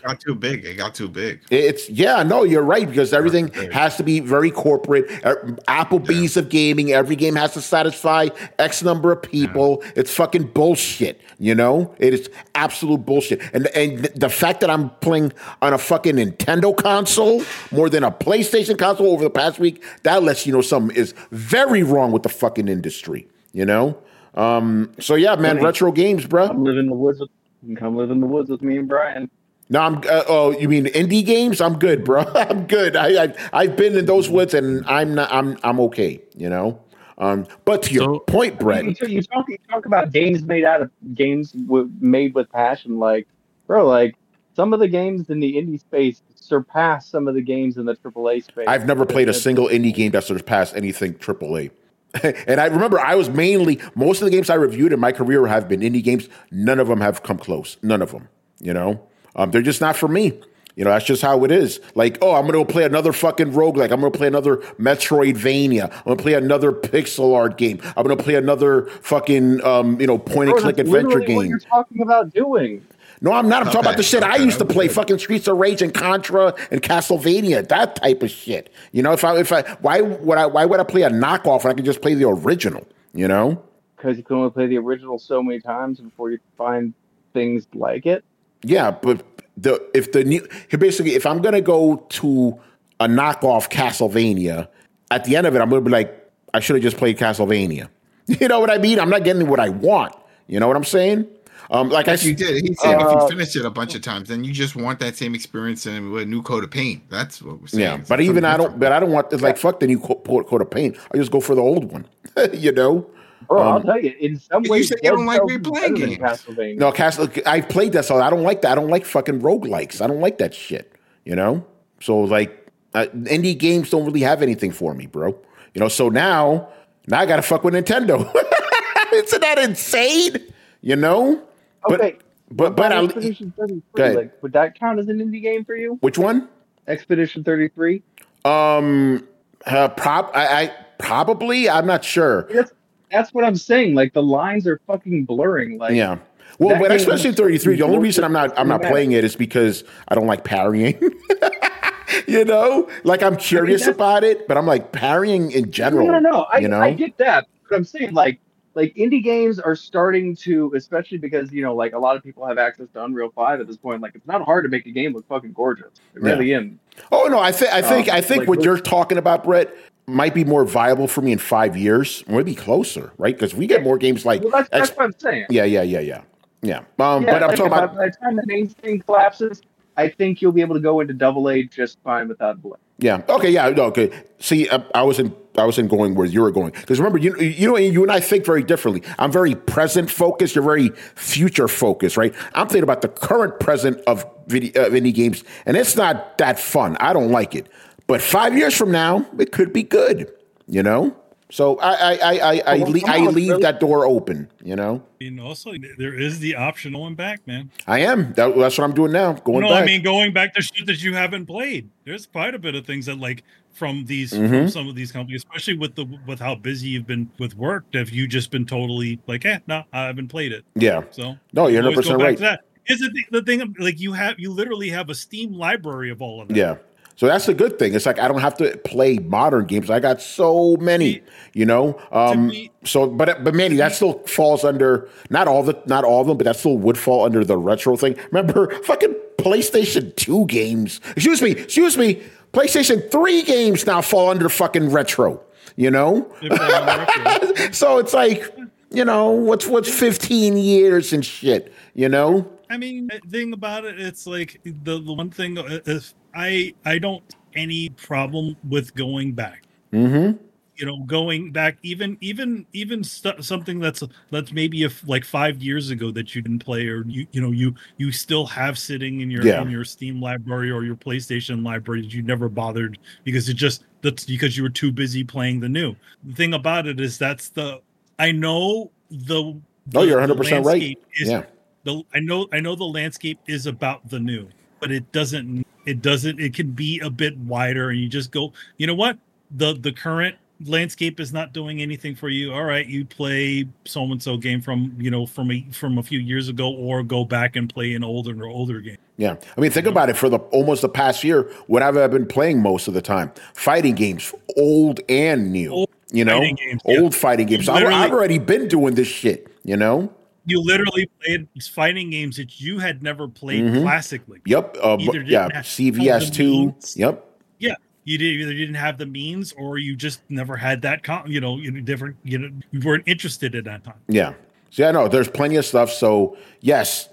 got too big. It got too big. It's no, you're right, because everything has to be very corporate. Applebee's of gaming. Every game has to satisfy X number of people. It's fucking bullshit. You know, it is absolute bullshit. And the fact that I'm playing on a fucking Nintendo console more than a PlayStation console over the past week, that lets you know something is very wrong with the fucking industry. You know. So yeah, man, retro games, bro. Come live in the woods. Come live in the woods with me and Brian. No, I'm. Oh, you mean indie games? I'm good, bro. I'm good. I've been in those woods, and I'm okay. You know. But to your point, Brett, you talk about games made with passion. Like, bro, like some of the games in the indie space surpass some of the games in the AAA space. I've never played a single indie game that surpassed anything AAA. And I remember most of the games I reviewed in my career have been indie games. None of them have come close. None of them. You know, they're just not for me. You know, that's just how it is. Like, oh, I'm going to play another fucking roguelike. I'm going to play another Metroidvania. I'm going to play another pixel art game. I'm going to play another fucking, point and click adventure game. What you're talking about doing. No, I'm not. I'm talking about the shit I used to play, fucking Streets of Rage and Contra and Castlevania, that type of shit. You know, why would I play a knockoff when I can just play the original? You know, because you can only play the original so many times before you find things like it. Yeah, but if I'm gonna go to a knockoff Castlevania, at the end of it, I'm gonna be like, I should have just played Castlevania. You know what I mean? I'm not getting what I want. You know what I'm saying? You did. He said if you finish it a bunch of times, then you just want that same experience and with a new coat of paint. That's what we're saying. Yeah, but even I don't want. It's like fuck the new coat of paint. I just go for the old one. You know. Bro, I'll tell you. In some ways, you said you don't like replaying games. Castlevania. No, I played that, so I don't like that. I don't like fucking roguelikes. I don't like that shit. You know. So like, indie games don't really have anything for me, bro. You know. So now I gotta fuck with Nintendo. Isn't that insane? You know. Okay, but Expedition 33, like, would that count as an indie game for you? Which one? Expedition 33. Probably. I'm not sure. That's what I'm saying. Like the lines are fucking blurring. Like yeah. Well, but Expedition 33. The only reason I'm not playing it is because I don't like parrying. You know, like I'm curious about it, but I'm like parrying in general. No. I get that, but I'm saying like indie games are starting to, especially because, you know, like a lot of people have access to Unreal 5 at this point. Like it's not hard to make a game look fucking gorgeous. It really isn't. Oh no, I think what you're talking about, Brett, might be more viable for me in 5 years, maybe closer, right? Because we get more games like that's what I'm saying. Yeah. But I'm talking about by the time the mainstream collapses, I think you'll be able to go into AA just fine without Blade. Yeah. Okay. Yeah. No, okay. See, I wasn't going where you were going, because remember, you and I think very differently. I'm very present focused. You're very future focused, right? I'm thinking about the current present of indie games, and it's not that fun. I don't like it. But 5 years from now, it could be good. You know. So I leave that door open, you know. And also, there is the option going back, man. I am. That's what I'm doing now. Going back. I mean, going back to shit that you haven't played. There's quite a bit of things that, like, from some of these companies, especially with how busy you've been with work, have you just been totally like, no, I haven't played it. Yeah. So no, you're 100% right. Is it the thing? Like you literally have a Steam library of all of that. Yeah. So that's the good thing. It's like I don't have to play modern games. I got so many, you know. But Manny, that still falls under not all of them, but that still would fall under the retro thing. Remember, fucking PlayStation 2 games. Excuse me. PlayStation 3 games now fall under fucking retro. You know. So it's like, you know, what's 15 years and shit. You know. I mean, the thing about it, it's like the one thing is I don't any problem with going back. Mm-hmm. You know, going back even something that's maybe like 5 years ago that you didn't play, or you still have sitting in your Steam library or your PlayStation library that you never bothered because that's because you were too busy playing the new. The thing about it is you're 100% right. I know the landscape is about the new, but it doesn't. It can be a bit wider, and you just go. You know what? The current landscape is not doing anything for you, all right, you play so and so game from a few years ago, or go back and play an older game. Yeah, I mean, think about it. For almost the past year, what have I been playing most of the time? Fighting games, old and new. Old fighting games. So I've already been doing this shit. You literally played fighting games that you had never played classically. Yep. CVS 2. Yep. Yeah. You either didn't have the means, or you just never had that. You weren't interested at that time. Yeah. So no, there's plenty of stuff. So yes,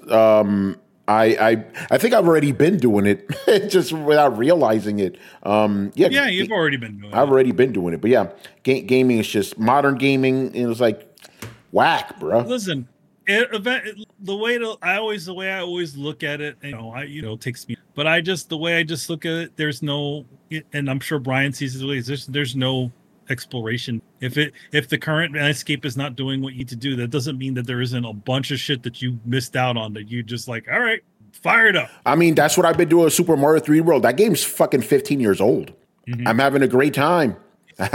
I think I've already been doing it, just without realizing it. You've already been doing it. I've already been doing it, but yeah, gaming is just modern gaming. It was like whack, bro. Listen. The way I always look at it, it takes me. But the way I just look at it, there's no, and I'm sure Brian sees it ways. There's no exploration. If the current landscape is not doing what you need to do, that doesn't mean that there isn't a bunch of shit that you missed out on that you just like. All right, fire it up. I mean, that's what I've been doing with Super Mario 3D World. That game's fucking 15 years old. Mm-hmm. I'm having a great time. What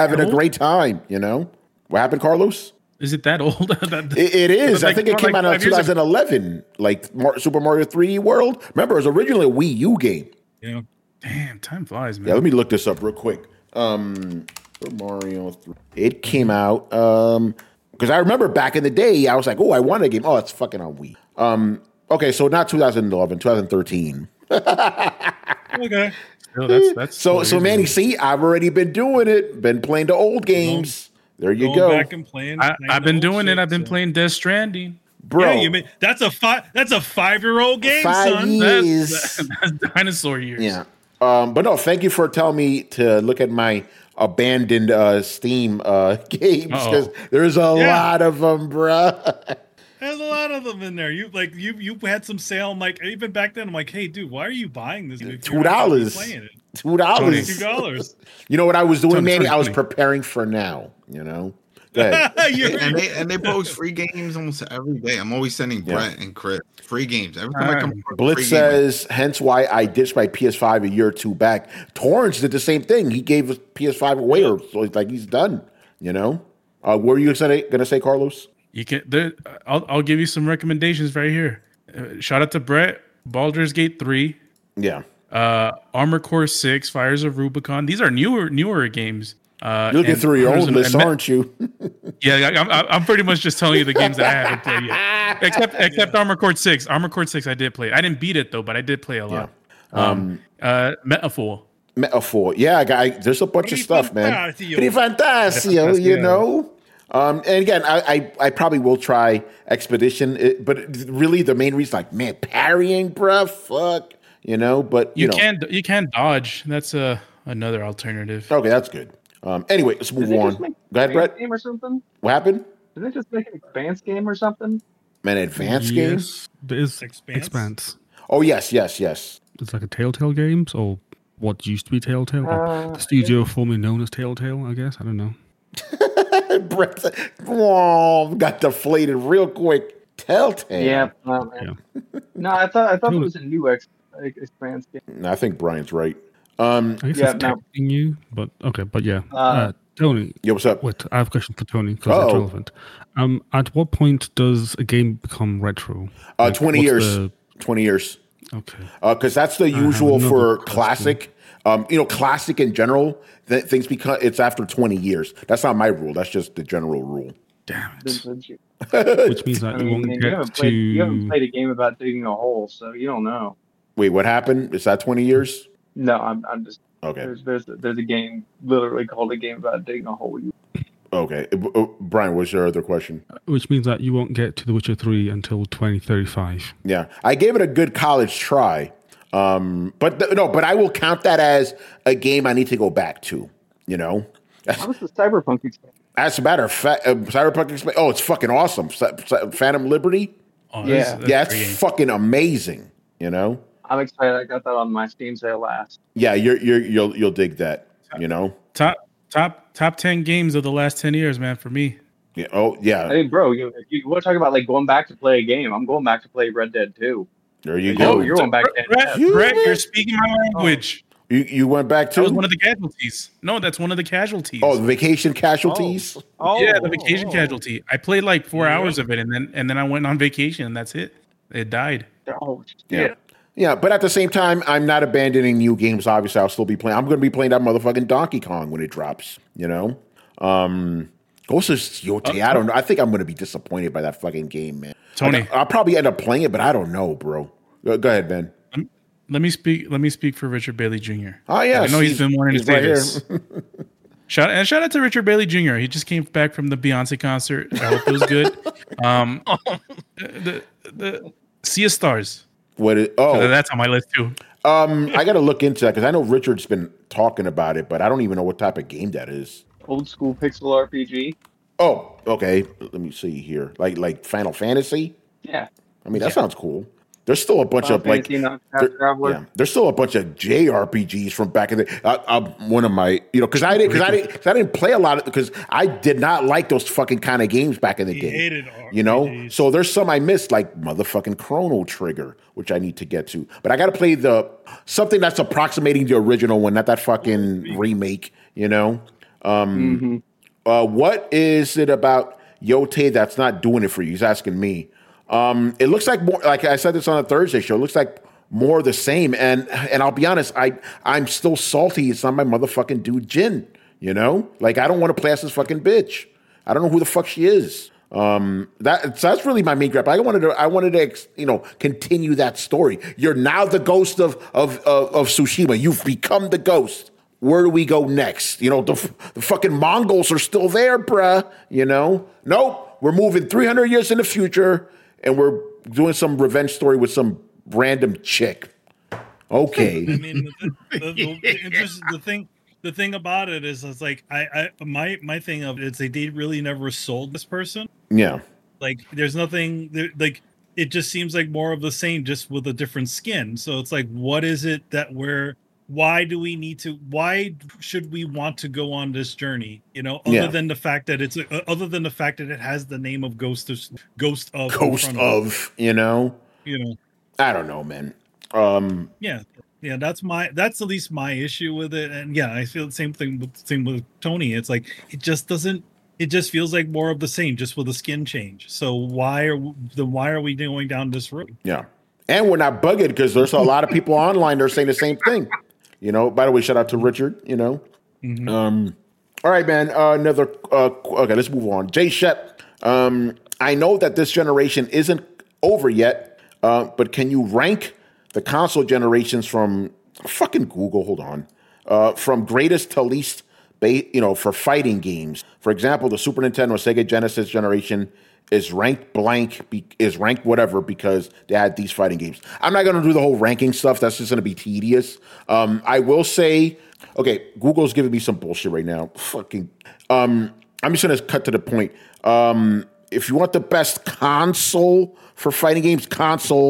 happened, Carlos? Is it that old? It is. I think it came out in 2011, like Super Mario 3D World. Remember, it was originally a Wii U game. Yeah. Damn, time flies, man. Yeah, let me look this up real quick. Super Mario 3. It came out because I remember back in the day, I was like, oh, I want a game. Oh, it's fucking on Wii. Okay, so not 2011, 2013. Okay. No, that's so Manny, see, I've already been doing it. Been playing the old games. There you go. Back and playing I've been doing it. I've been playing Death Stranding. Bro, that's a 5-year-old game, 5 son. Years. That's dinosaur years. Yeah. But no, thank you for telling me to look at my abandoned Steam games, because there's a lot of them, bro. There's a lot of them in there. You had some sale. I'm like, even back then, I'm like, hey, dude, why are you buying this? $2. $2. You know what I was doing, Manny? I was preparing for now. And they post free games almost every day. I'm always sending Brett and Chris free games every time I come. Blitz says, hence why I ditched my PS5 a year or two back. Torrance did the same thing. He gave his PS5 away, so it's like he's done. What were you gonna say, Carlos? You can. I'll give you some recommendations right here. Shout out to Brett. Baldur's Gate 3. Yeah. Armor Core 6. Fires of Rubicon. These are newer games. You're looking through your old list, aren't you? Yeah, I'm pretty much just telling you the games that I haven't played yet. Except Armor Core 6. Armor Core 6 I did play. I didn't beat it though, but I did play a lot. Yeah. Metaphor. Yeah, there's a bunch of stuff, man. Pretty fantastic, and again, I probably will try Expedition, but really the main reason, like, man, parrying, bruh, fuck, but you can dodge. That's another alternative. Okay, that's good. Anyway, let's move on. Go ahead, Brett. Game or something? What happened? Did they just make an advanced game or something? An advanced game? There is Expanse. Oh, yes. It's like a Telltale Games, or what used to be Telltale. The studio formerly known as Telltale, I guess. I don't know. Brett got deflated real quick. Telltale. Yeah. No, I thought it was a new Expanse game. No, I think Brian's right. I guess it's texting you, but okay, but yeah. Tony. Yeah, what's up? Wait, I have a question for Tony because it's relevant. At what point does a game become retro? 20 years. 20 years. Okay. Because that's the usual for classic. Classic in general, things become, it's after 20 years. That's not my rule. That's just the general rule. Damn it. Which means that you won't get to... You haven't played a game about digging a hole, so you don't know. Wait, what happened? Is that 20 years? No, I'm just... Okay. There's a game literally called a game about digging a hole. Okay. Brian, what's your other question? Which means that you won't get to The Witcher 3 until 2035. Yeah. I gave it a good college try. But I will count that as a game I need to go back to, How was the Cyberpunk experience? As a matter of fact, Cyberpunk experience, it's fucking awesome. Phantom Liberty? Oh, it's fucking amazing, I'm excited. I got that on my Steam sale last. Yeah, you'll dig that, Top 10 games of the last 10 years, man, for me. Yeah. Oh, yeah. Hey, bro, you want to talk about like going back to play a game? I'm going back to play Red Dead 2. There you go. You're going back to Brett, you're speaking my language. You went back to? That was one of the casualties. No, that's one of the casualties. Oh, the vacation casualties. Yeah, the vacation casualty. I played like 4 hours of it, and then I went on vacation, and that's it. It died. Oh, yeah. Yeah, but at the same time, I'm not abandoning new games. Obviously, I'll still be playing. I'm going to be playing that motherfucking Donkey Kong when it drops. You know, Ghost of Tsushima. I don't know. I think I'm going to be disappointed by that fucking game, man. Tony, I'll probably end up playing it, but I don't know, bro. Go ahead, Ben. Let me speak for Richard Bailey Jr. Oh yeah, I know he's been wanting to say this. Shout out to Richard Bailey Jr. He just came back from the Beyonce concert. I hope it was good. The Sea of Stars. That's on my list too. I got to look into that because I know Richard's been talking about it, but I don't even know what type of game that is. Old school pixel RPG. Oh, okay. Let me see here. Like Final Fantasy. Yeah. I mean, that sounds cool. There's still a bunch of there's still a bunch of JRPGs from back in the one of my because I didn't play a lot because I did not like those fucking kind of games back in the day. Hated RPGs. So there's some I missed like motherfucking Chrono Trigger, which I need to get to. But I got to play something that's approximating the original one, not that fucking remake. What is it about Yote that's not doing it for you? He's asking me. It looks like more, like I said this on a Thursday show, it looks like more the same. And I'll be honest, I'm still salty. It's not my motherfucking dude Jin, Like I don't want to play as this fucking bitch. I don't know who the fuck she is. That's really my main gripe. I wanted to continue that story. You're now the ghost of Tsushima. You've become the ghost. Where do we go next? The fucking Mongols are still there, bruh. Nope. We're moving 300 years in the future. And we're doing some revenge story with some random chick. Okay. I mean, the thing about it is, it's like my thing of it is they really never sold this person. Yeah. Like there's nothing like it just seems like more of the same, just with a different skin. So it's like, what is it that why should we want to go on this journey? Other than the fact that it has the name of Ghost of. I don't know, man. That's at least my issue with it. And yeah, I feel the same with Tony. It's like it just feels like more of the same, just with a skin change. So why are we going down this road? Yeah. And we're not bugging because there's a lot of people online that are saying the same thing. By the way, shout out to Richard, Mm-hmm. All right, man. Okay, let's move on. Jay Shep. I know that this generation isn't over yet, but can you rank the console generations from fucking Google? Hold on. From greatest to least, for fighting games. For example, the Super Nintendo, Sega Genesis generation is ranked whatever because they had these fighting games. I'm not going to do the whole ranking stuff. That's just going to be tedious. I will say, okay, Google's giving me some bullshit right now. Fucking, I'm just going to cut to the point. If you want the best console for fighting games, put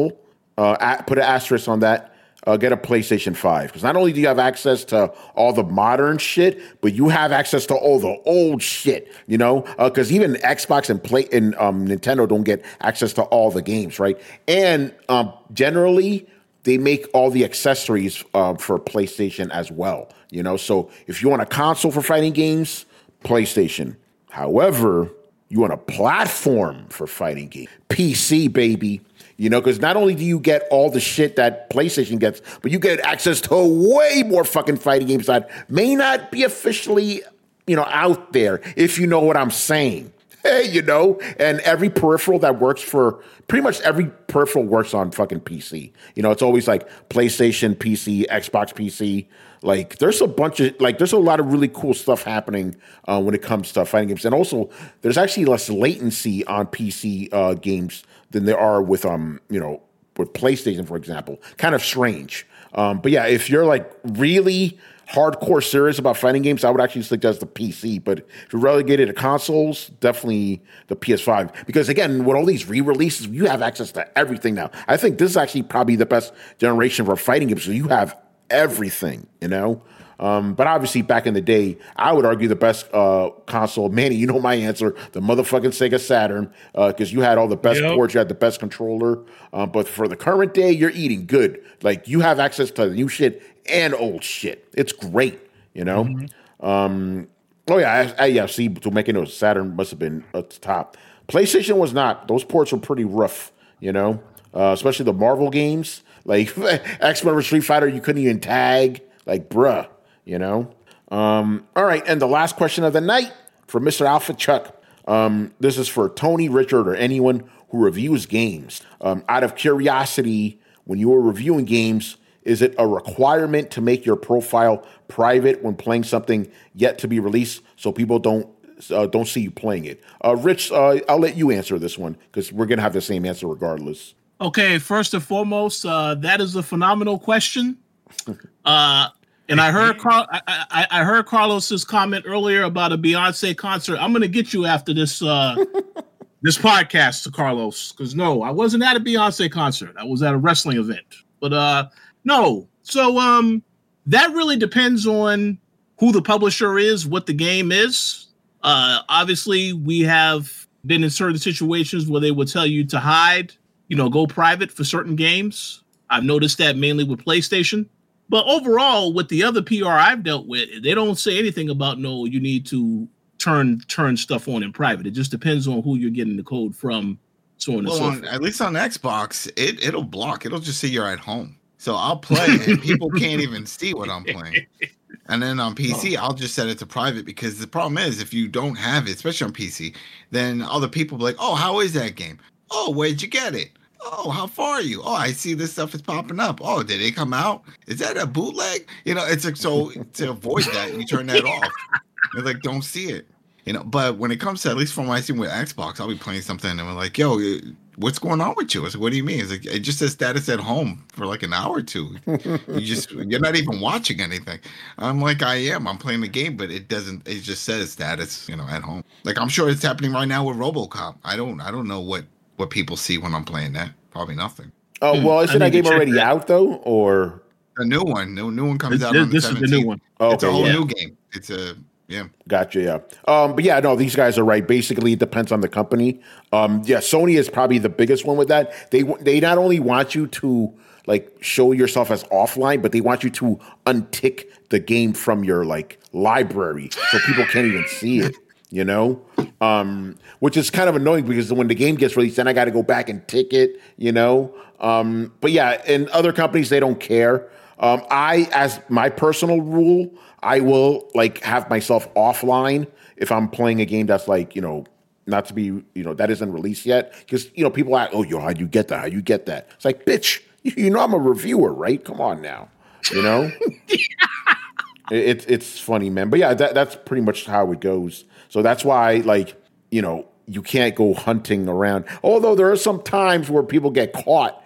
an asterisk on that. Get a PlayStation 5 because not only do you have access to all the modern shit, but you have access to all the old shit. Because even Xbox and Nintendo don't get access to all the games, right? And generally, they make all the accessories for PlayStation as well. So if you want a console for fighting games, PlayStation. However, you want a platform for fighting games, PC, baby. Because not only do you get all the shit that PlayStation gets, but you get access to way more fucking fighting games that may not be officially, out there, if you know what I'm saying. And every peripheral that works pretty much every peripheral works on fucking PC. It's always like PlayStation PC, Xbox PC. Like there's a lot of really cool stuff happening when it comes to fighting games. And also there's actually less latency on PC games than there are with with PlayStation, for example. Kind of strange. But yeah, if you're like really hardcore serious about fighting games, I would actually suggest the PC. But if you're relegated to consoles, definitely the PS5. Because again, with all these re-releases, you have access to everything now. I think this is actually probably the best generation for fighting games. So you have everything, But obviously, back in the day, I would argue the best console, Manny, you know my answer, the motherfucking Sega Saturn, because you had all the best ports, you had the best controller. But for the current day, you're eating good. Like, you have access to the new shit and old shit. It's great, you know? See, to make it, Saturn must have been at the top. PlayStation was not. Those ports were pretty rough, you know? Especially the Marvel games. Like, X-Men or Street Fighter, you couldn't even tag. Like, bruh. You know? All right, and the last question of the night for Mr. Alpha Chuck. This is for Tony, Richard, or anyone who reviews games. Out of curiosity, when you are reviewing games, is it a requirement to make your profile private when playing something yet to be released so people don't see you playing it? Rich, I'll let you answer this one because we're going to have the same answer regardless. Okay, first and foremost, that is a phenomenal question. And I heard I heard Carlos's comment earlier about a Beyonce concert. I'm going to get you after this this podcast, Carlos, because no, I wasn't at a Beyonce concert. I was at a wrestling event. But no, so that really depends on who the publisher is, what the game is. Obviously, we have been in certain situations where they will tell you to hide, go private for certain games. I've noticed that mainly with PlayStation. But overall, with the other PR I've dealt with, they don't say anything about, no, you need to turn stuff on in private. It just depends on who you're getting the code from, so on and so forth. At least on Xbox, it'll block. It'll just say you're at home. So I'll play and people can't even see what I'm playing. And then on PC, I'll just set it to private because the problem is if you don't have it, especially on PC, then other people will be like, oh, how is that game? Oh, where'd you get it? Oh, how far are you? Oh, I see this stuff is popping up. Oh, did it come out? Is that a bootleg? It's like, so to avoid that, you turn that off. It's like, don't see it. But when it comes to, at least from what I see with Xbox, I'll be playing something and we're like, yo, what's going on with you? I said, what do you mean? It's like, it just says status at home for like an hour or two. You're not even watching anything. I'm like, I am. I'm playing the game, but it just says status, at home. Like, I'm sure it's happening right now with RoboCop. I don't know what people see when I'm playing that. Probably nothing. Oh, well, isn't that game already out though, or a new one? No, new one comes out on the 17th. This is the new one. Oh, it's a whole new game. It's a Gotcha. Yeah. But yeah, no, these guys are right. Basically, it depends on the company. Sony is probably the biggest one with that. They not only want you to like show yourself as offline, but they want you to untick the game from your like library so people can't even see it. Which is kind of annoying because when the game gets released, then I got to go back and tick it, But yeah, in other companies, they don't care. As my personal rule, I will like have myself offline if I'm playing a game that's like, not to be, that isn't released yet. Because, people ask, oh, how'd you get that? How you get that? It's like, bitch, I'm a reviewer, right? Come on now, It's funny, man. But yeah, that's pretty much how it goes. So that's why, like, you can't go hunting around. Although there are some times where people get caught,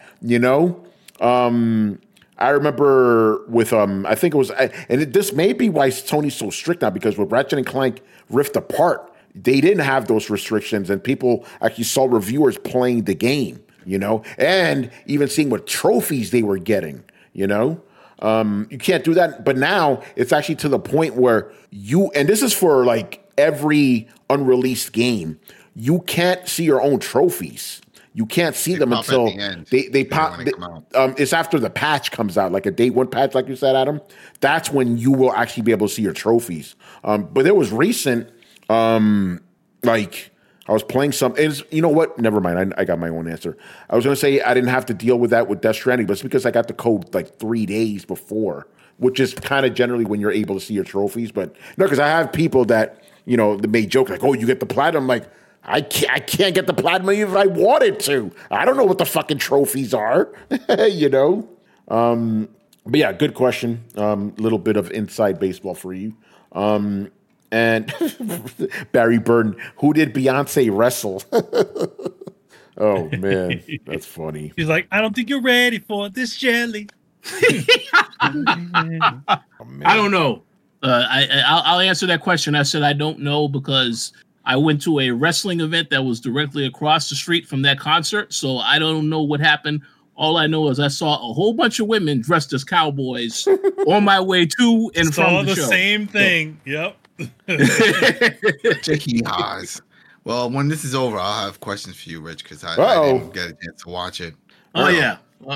I remember with, I think it was, this may be why Sony's so strict now, because with Ratchet & Clank Rift Apart, they didn't have those restrictions, and people actually saw reviewers playing the game, and even seeing what trophies they were getting, You can't do that. But now it's actually to the point where and this is for like every unreleased game, you can't see your own trophies. You can't see them until they pop. It's after the patch comes out, like a day one patch, like you said, Adam. That's when you will actually be able to see your trophies. But there was recent, like I was playing some. You know what? Never mind. I got my own answer. I was going to say I didn't have to deal with that with Death Stranding, but it's because I got the code like 3 days before, which is kind of generally when you're able to see your trophies. But no, because I have people that that may joke like, "Oh, you get the platinum." I'm like, I can't get the platinum even if I wanted to. I don't know what the fucking trophies are, But yeah, good question. Little bit of inside baseball for you. And Barry Burton, who did Beyonce wrestle? Oh man, that's funny. He's like, I don't think you're ready for this jelly. I don't know. I'll answer that question. I said I don't know because I went to a wrestling event that was directly across the street from that concert, so I don't know what happened All I know is I saw a whole bunch of women dressed as cowboys on my way to and from the show. Same thing. Yep. Hee-haws. Well, when this is over, I'll have questions for you, Rich, because I didn't get a chance to watch it. Yeah.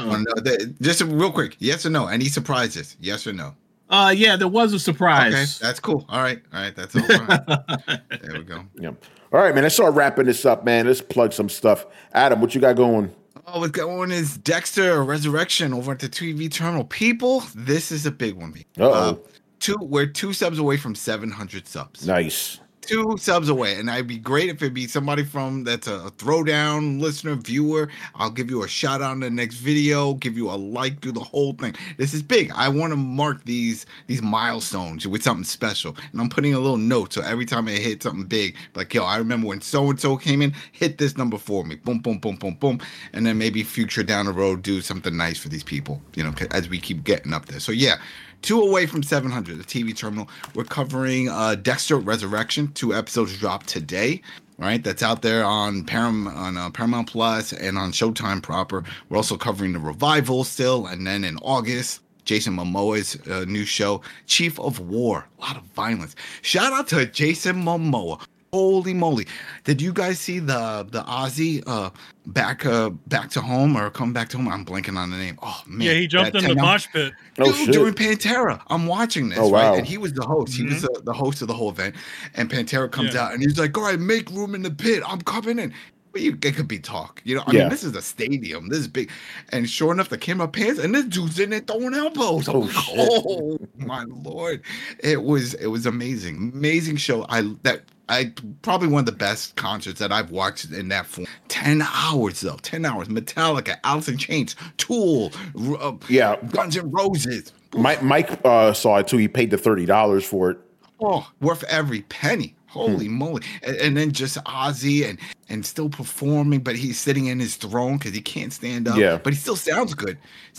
Just real quick, yes or no? Any surprises? Yes or no? Yeah, there was a surprise. Okay, that's cool. All right, that's all right. There we go. Yeah. All right, man. Let's start wrapping this up, man. Let's plug some stuff. Adam, what you got going? Oh, what's going is Dexter Resurrection over at the TV Terminal. People, this is a big one. We're 2 subs away from 700 subs. Nice. 2 subs away, and I'd be great if it'd be somebody that's a throwdown listener, viewer. I'll give you a shout out in the next video, give you a like, do the whole thing. This is big. I want to mark these milestones with something special, and I'm putting a little note so every time I hit something big, like, yo, I remember when so and so came in, hit this number for me, boom, boom, boom, boom, boom, and then maybe future down the road do something nice for these people, as we keep getting up there. So yeah. 2 away from 700, the TV Terminal. We're covering Dexter Resurrection. 2 episodes dropped today. Right, that's out there on Paramount Plus and on Showtime proper. We're also covering the revival still, and then in August, Jason Momoa's new show, Chief of War. A lot of violence. Shout out to Jason Momoa. Holy moly! Did you guys see the Ozzy back to home or come back to home? I'm blanking on the name. Oh man! Yeah, he jumped in the mosh pit. During Pantera. I'm watching this. Oh wow! Right? And he was the host. Mm-hmm. He was the host of the whole event. And Pantera comes out and he's like, "All right, make room in the pit. I'm coming in." But it could be talk, I mean, this is a stadium. This is big, and sure enough, the camera pans, and this dude's in there throwing elbows. Oh my lord! It was amazing show. I probably one of the best concerts that I've watched in that form. 10 hours though, 10 hours. Metallica, Alice in Chains, Tool, Guns N' Roses. Mike saw it too. He paid the $30 for it. Oh, worth every penny. Holy moly. And then just Ozzy and still performing, but he's sitting in his throne because he can't stand up. Yeah. But he still sounds good.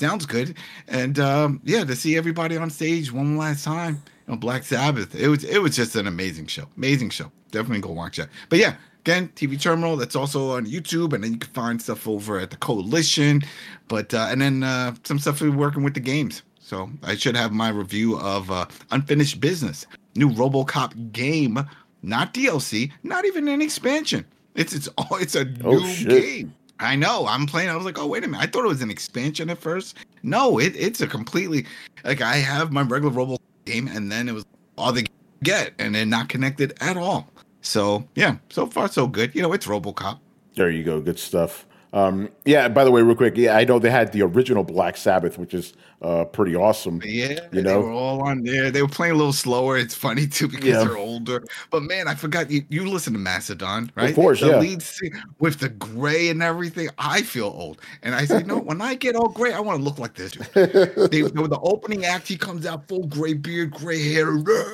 And to see everybody on stage one last time, Black Sabbath. It was just an amazing show. Definitely go watch that. But yeah, again, TV Terminal, that's also on YouTube, and then you can find stuff over at the Coalition. But and then some stuff we're working with the games. So I should have my review of Unfinished Business, new RoboCop game. Not DLC, not even an expansion. It's a new game. I know. I'm playing. I was like, oh wait a minute. I thought it was an expansion at first. No, it's a completely I have my regular RoboCop game, and then it was all they get, and they're not connected at all. So yeah, so far so good. It's RoboCop. There you go. Good stuff. By the way, real quick, I know they had the original Black Sabbath, which is pretty awesome. Yeah, they were all on there. They were playing a little slower. It's funny too because they're older. But man, I forgot you listen to Mastodon, right? Of course, the lead singer with the gray and everything. I feel old, and I say, no, when I get all gray, I want to look like this. The opening act, he comes out full gray beard, gray hair.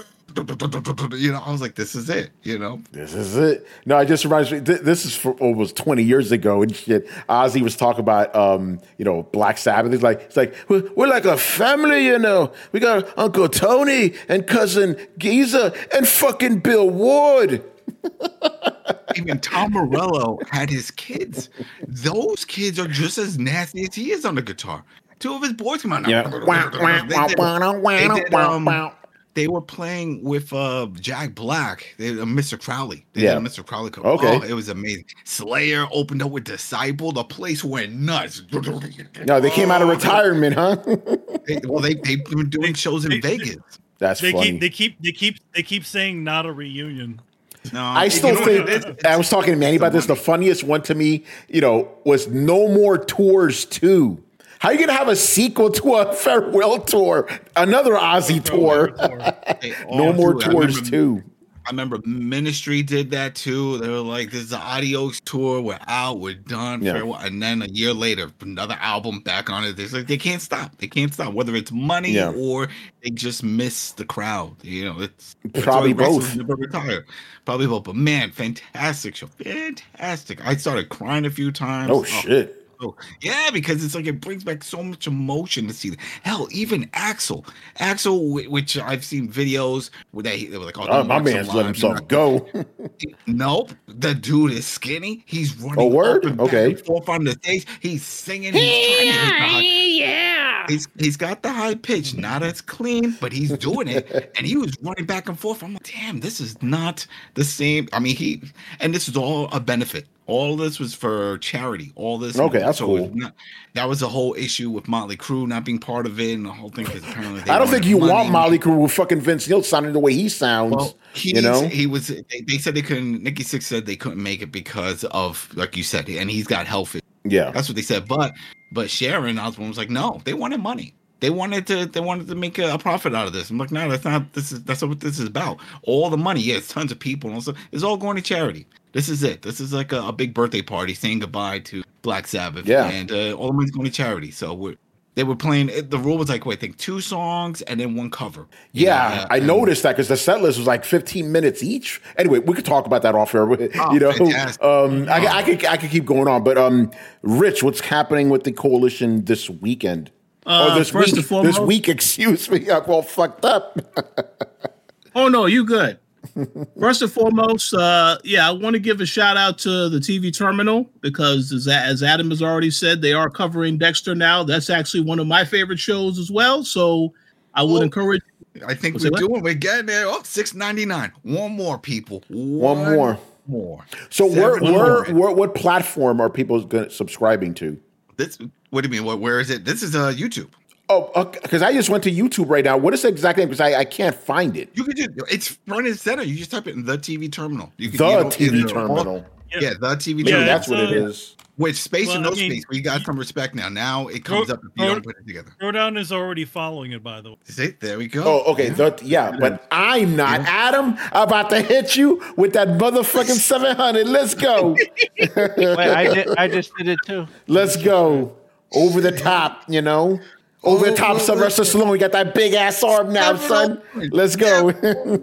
I was like, this is it, This is it. No, it just reminds me, this is for almost 20 years ago and shit. Ozzy was talking about, Black Sabbath. It's like, we're like a family, We got Uncle Tony and Cousin Giza and fucking Bill Ward. Even Tom Morello had his kids. Those kids are just as nasty as he is on the guitar. 2 of his boys come out. They were playing with Jack Black, Mr. Crowley. They did a Mr. Crowley cover. Okay. Oh, it was amazing. Slayer opened up with Disciple. The place went nuts. No, they came out of retirement, huh? They've been doing shows in Vegas. That's funny. They keep saying not a reunion. No, I still think I was talking to Manny about this. The funniest one to me, was No More Tours 2. How are you going to have a sequel to a farewell tour? Another Ozzy tour. No More Tours 2. I remember Ministry did that too. They were like, this is the Adios tour. We're out. We're done. Yeah. Farewell. And then a year later, another album back on it. They're like, they can't stop. Whether it's money or they just miss the crowd. It's probably both. Probably both. But man, fantastic show. Fantastic. I started crying a few times. Oh, shit. Yeah, because it's like it brings back so much emotion to see. Hell, even Axel, which I've seen videos where they were like, "Oh, my man's let himself go." Nope, the dude is skinny. He's running. Oh, word? Up and okay. back and forth on the stage. He's singing. He's trying to He's got the high pitch, not as clean, but he's doing it. And he was running back and forth. I'm like, damn, this is not the same. I mean, and this is all a benefit. All this was for charity. All this. Okay, that's cool. That was a whole issue with Motley Crue not being part of it, and the whole thing. Because apparently, I don't think you want Motley Crue with fucking Vince Neil sounding the way he sounds. Well, he was. They said they couldn't. Nikki Sixx said they couldn't make it because of, like you said, and he's got health issues. Yeah, that's what they said. But Sharon Osbourne was like, no, they wanted money. They wanted to make a profit out of this. I'm like, no, that's not. That's not what this is about. All the money, yeah, it's tons of people, and also it's all going to charity. This is it. This is like a big birthday party saying goodbye to Black Sabbath. Yeah, and all the money's going to charity. So they were playing. The rule was like, I think 2 songs and then 1 cover. Yeah, I noticed that because the set list was like 15 minutes each. Anyway, we could talk about that off air. I could keep going on, but Rich, what's happening with the coalition this weekend? This week, excuse me. I'm all fucked up. Oh, no, you good. First and foremost, I want to give a shout out to the TV Terminal because, as Adam has already said, they are covering Dexter now. That's actually one of my favorite shows as well. So I would encourage. I think we're getting there. Oh, $6.99. One more, people. One more. So what platform are people subscribing to? What do you mean? Where is it? This is YouTube. Oh, because I just went to YouTube right now. What is the exact name? Because I can't find it. You can it's front and center. You just type it in the TV Terminal. TV Terminal. Yeah, the TV Terminal. That's what it is. Which space and no space. We got some respect now. Now it comes up if you don't put it together. Throwdown is already following it, by the way. See, there we go. Oh, okay. But I'm not. Adam, I'm about to hit you with that motherfucking 700. Let's go. Wait, I just did it too. Let's go. Over the top, Over the top, Sylvester Stallone. We got that big ass arm now, son. Let's go.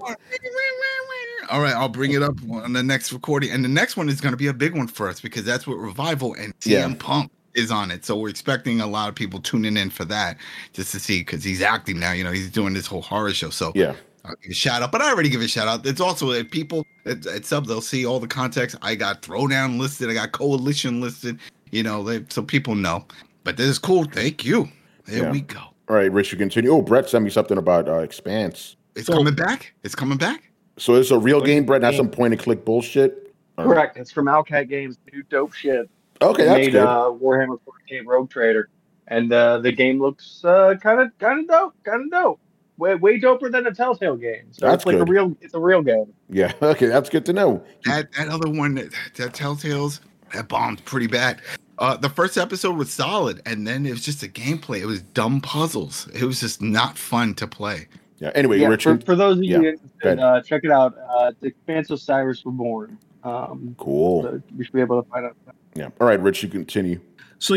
All right, I'll bring it up on the next recording. And the next one is going to be a big one for us because that's what Revival and CM Punk is on it. So we're expecting a lot of people tuning in for that just to see because he's acting now. He's doing this whole horror show. So I'll give a shout out. But I already give a shout out. It's also people at Sub, they'll see all the context. I got Throwdown listed. I got Coalition listed. So people know. But this is cool. Thank you. There we go. All right, Rich, you continue. Oh, Brett sent me something about Expanse. It's coming back? It's coming back? So it's a real game, Brett, not some point-and-click bullshit? Correct. It's from Owlcat Games. New dope shit. Okay, that's made, good. Warhammer 40K Rogue Trader. And the game looks kind of dope. Way doper than a Telltale game. So that's it's like good. it's a real game. Yeah, okay, that's good to know. That other one, that Telltale's, that bombed pretty bad. The first episode was solid, and then it was just a gameplay. It was dumb puzzles. It was just not fun to play. Yeah. Anyway, Richard, for those of you interested, check it out. The Expanse of Cyrus Reborn. Cool. So we should be able to find out. Yeah. All right, Rich, you continue. So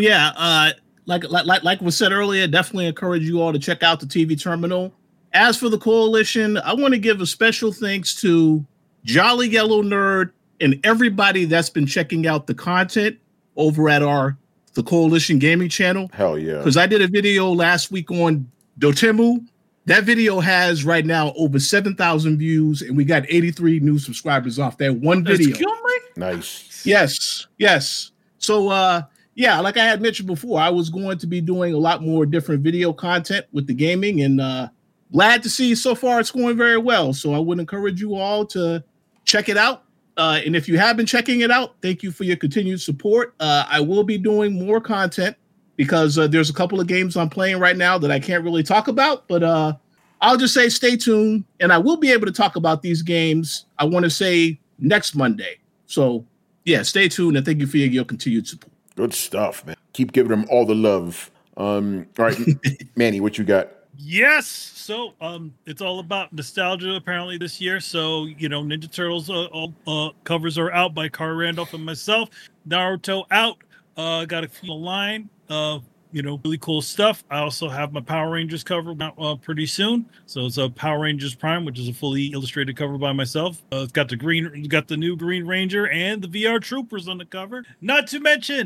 like was said earlier, definitely encourage you all to check out the TV Terminal. As for the Coalition, I want to give a special thanks to Jolly Yellow Nerd and everybody that's been checking out the content over at the Coalition Gaming channel. Hell yeah. Because I did a video last week on Dotemu. That video has right now over 7,000 views, and we got 83 new subscribers off that one video. Nice. Yes. So, like I had mentioned before, I was going to be doing a lot more different video content with the gaming, and glad to see so far it's going very well. So I would encourage you all to check it out. And if you have been checking it out, thank you for your continued support. I will be doing more content because there's a couple of games I'm playing right now that I can't really talk about, but I'll just say stay tuned, and I will be able to talk about these games, I want to say, next Monday. So, stay tuned, and thank you for your continued support. Good stuff, man. Keep giving them all the love. All right, Manny, what you got? Yes. So it's all about nostalgia apparently this year. So, Ninja Turtles covers are out by Carl Randolph and myself. Naruto out. Got a few line. Really cool stuff. I also have my Power Rangers cover out pretty soon. So it's a Power Rangers Prime, which is a fully illustrated cover by myself. It's got the new Green Ranger and the VR Troopers on the cover. Not to mention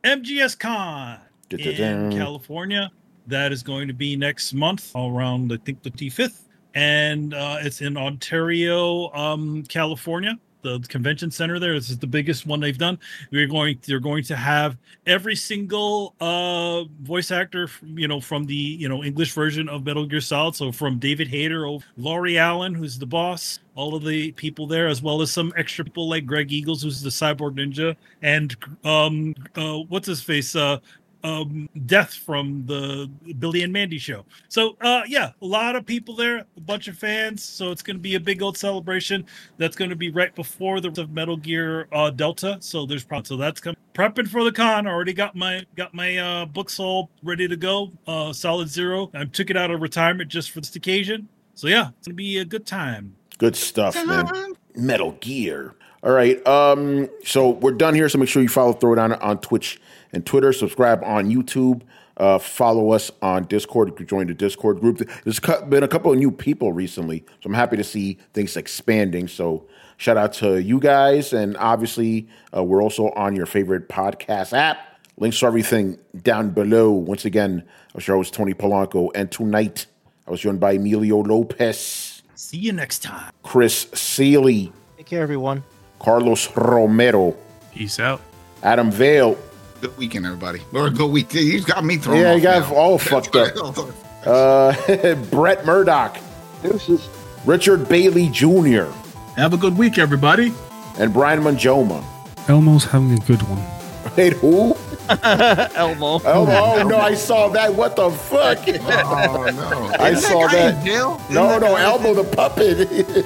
MGS Con in California. That is going to be next month around, I think, the 25th. And it's in Ontario, California, the convention center there. This is the biggest one they've done. They're going to have every single voice actor, from the English version of Metal Gear Solid. So from David Hayter, Laurie Allen, who's the boss, all of the people there, as well as some extra people like Greg Eagles, who's the Cyborg Ninja, and what's his face, Death from the Billy and Mandy show. So yeah, a lot of people there, a bunch of fans. So it's going to be a big old celebration. That's going to be right before the Metal Gear Delta. So there's probably, so that's coming. Prepping for the con. I already got my books all ready to go. Solid Zero. I took it out of retirement just for this occasion. So yeah, it's going to be a good time. Good stuff, man. Metal Gear. All right. So we're done here. So make sure you follow Throw It on Twitch and Twitter. Subscribe on YouTube. Follow us on Discord. Join the Discord group. There's been a couple of new people recently, so I'm happy to see things expanding. So shout out to you guys. And obviously, we're also on your favorite podcast app. Links to everything down below. Once again, I was your host, Tony Polanco. And tonight, I was joined by Emilio Lopez. See you next time. Chris Seeley. Take care, everyone. Carlos Romero. Peace out. Adam Vale. Good weekend, everybody. Or good week. He's got me thrown off. Yeah, you got all fucked up. Brett Murdoch. Deuces. Richard Bailey Jr. Have a good week, everybody. And Brian Manjoma. Elmo's having a good one. Wait, who? Elmo. Oh, no, I saw that. What the fuck? Oh, no. I saw that. No, Elmo the puppet.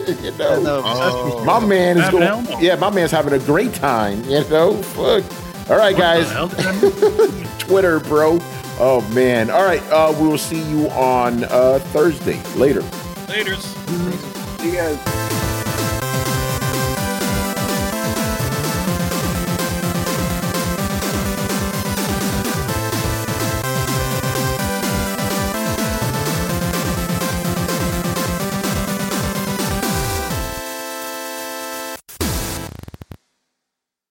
My man is going. Yeah, my man's having a great time. Fuck. All right, guys. Twitter, bro. Oh, man. All right. We will see you on Thursday. Later. Laters. See you guys.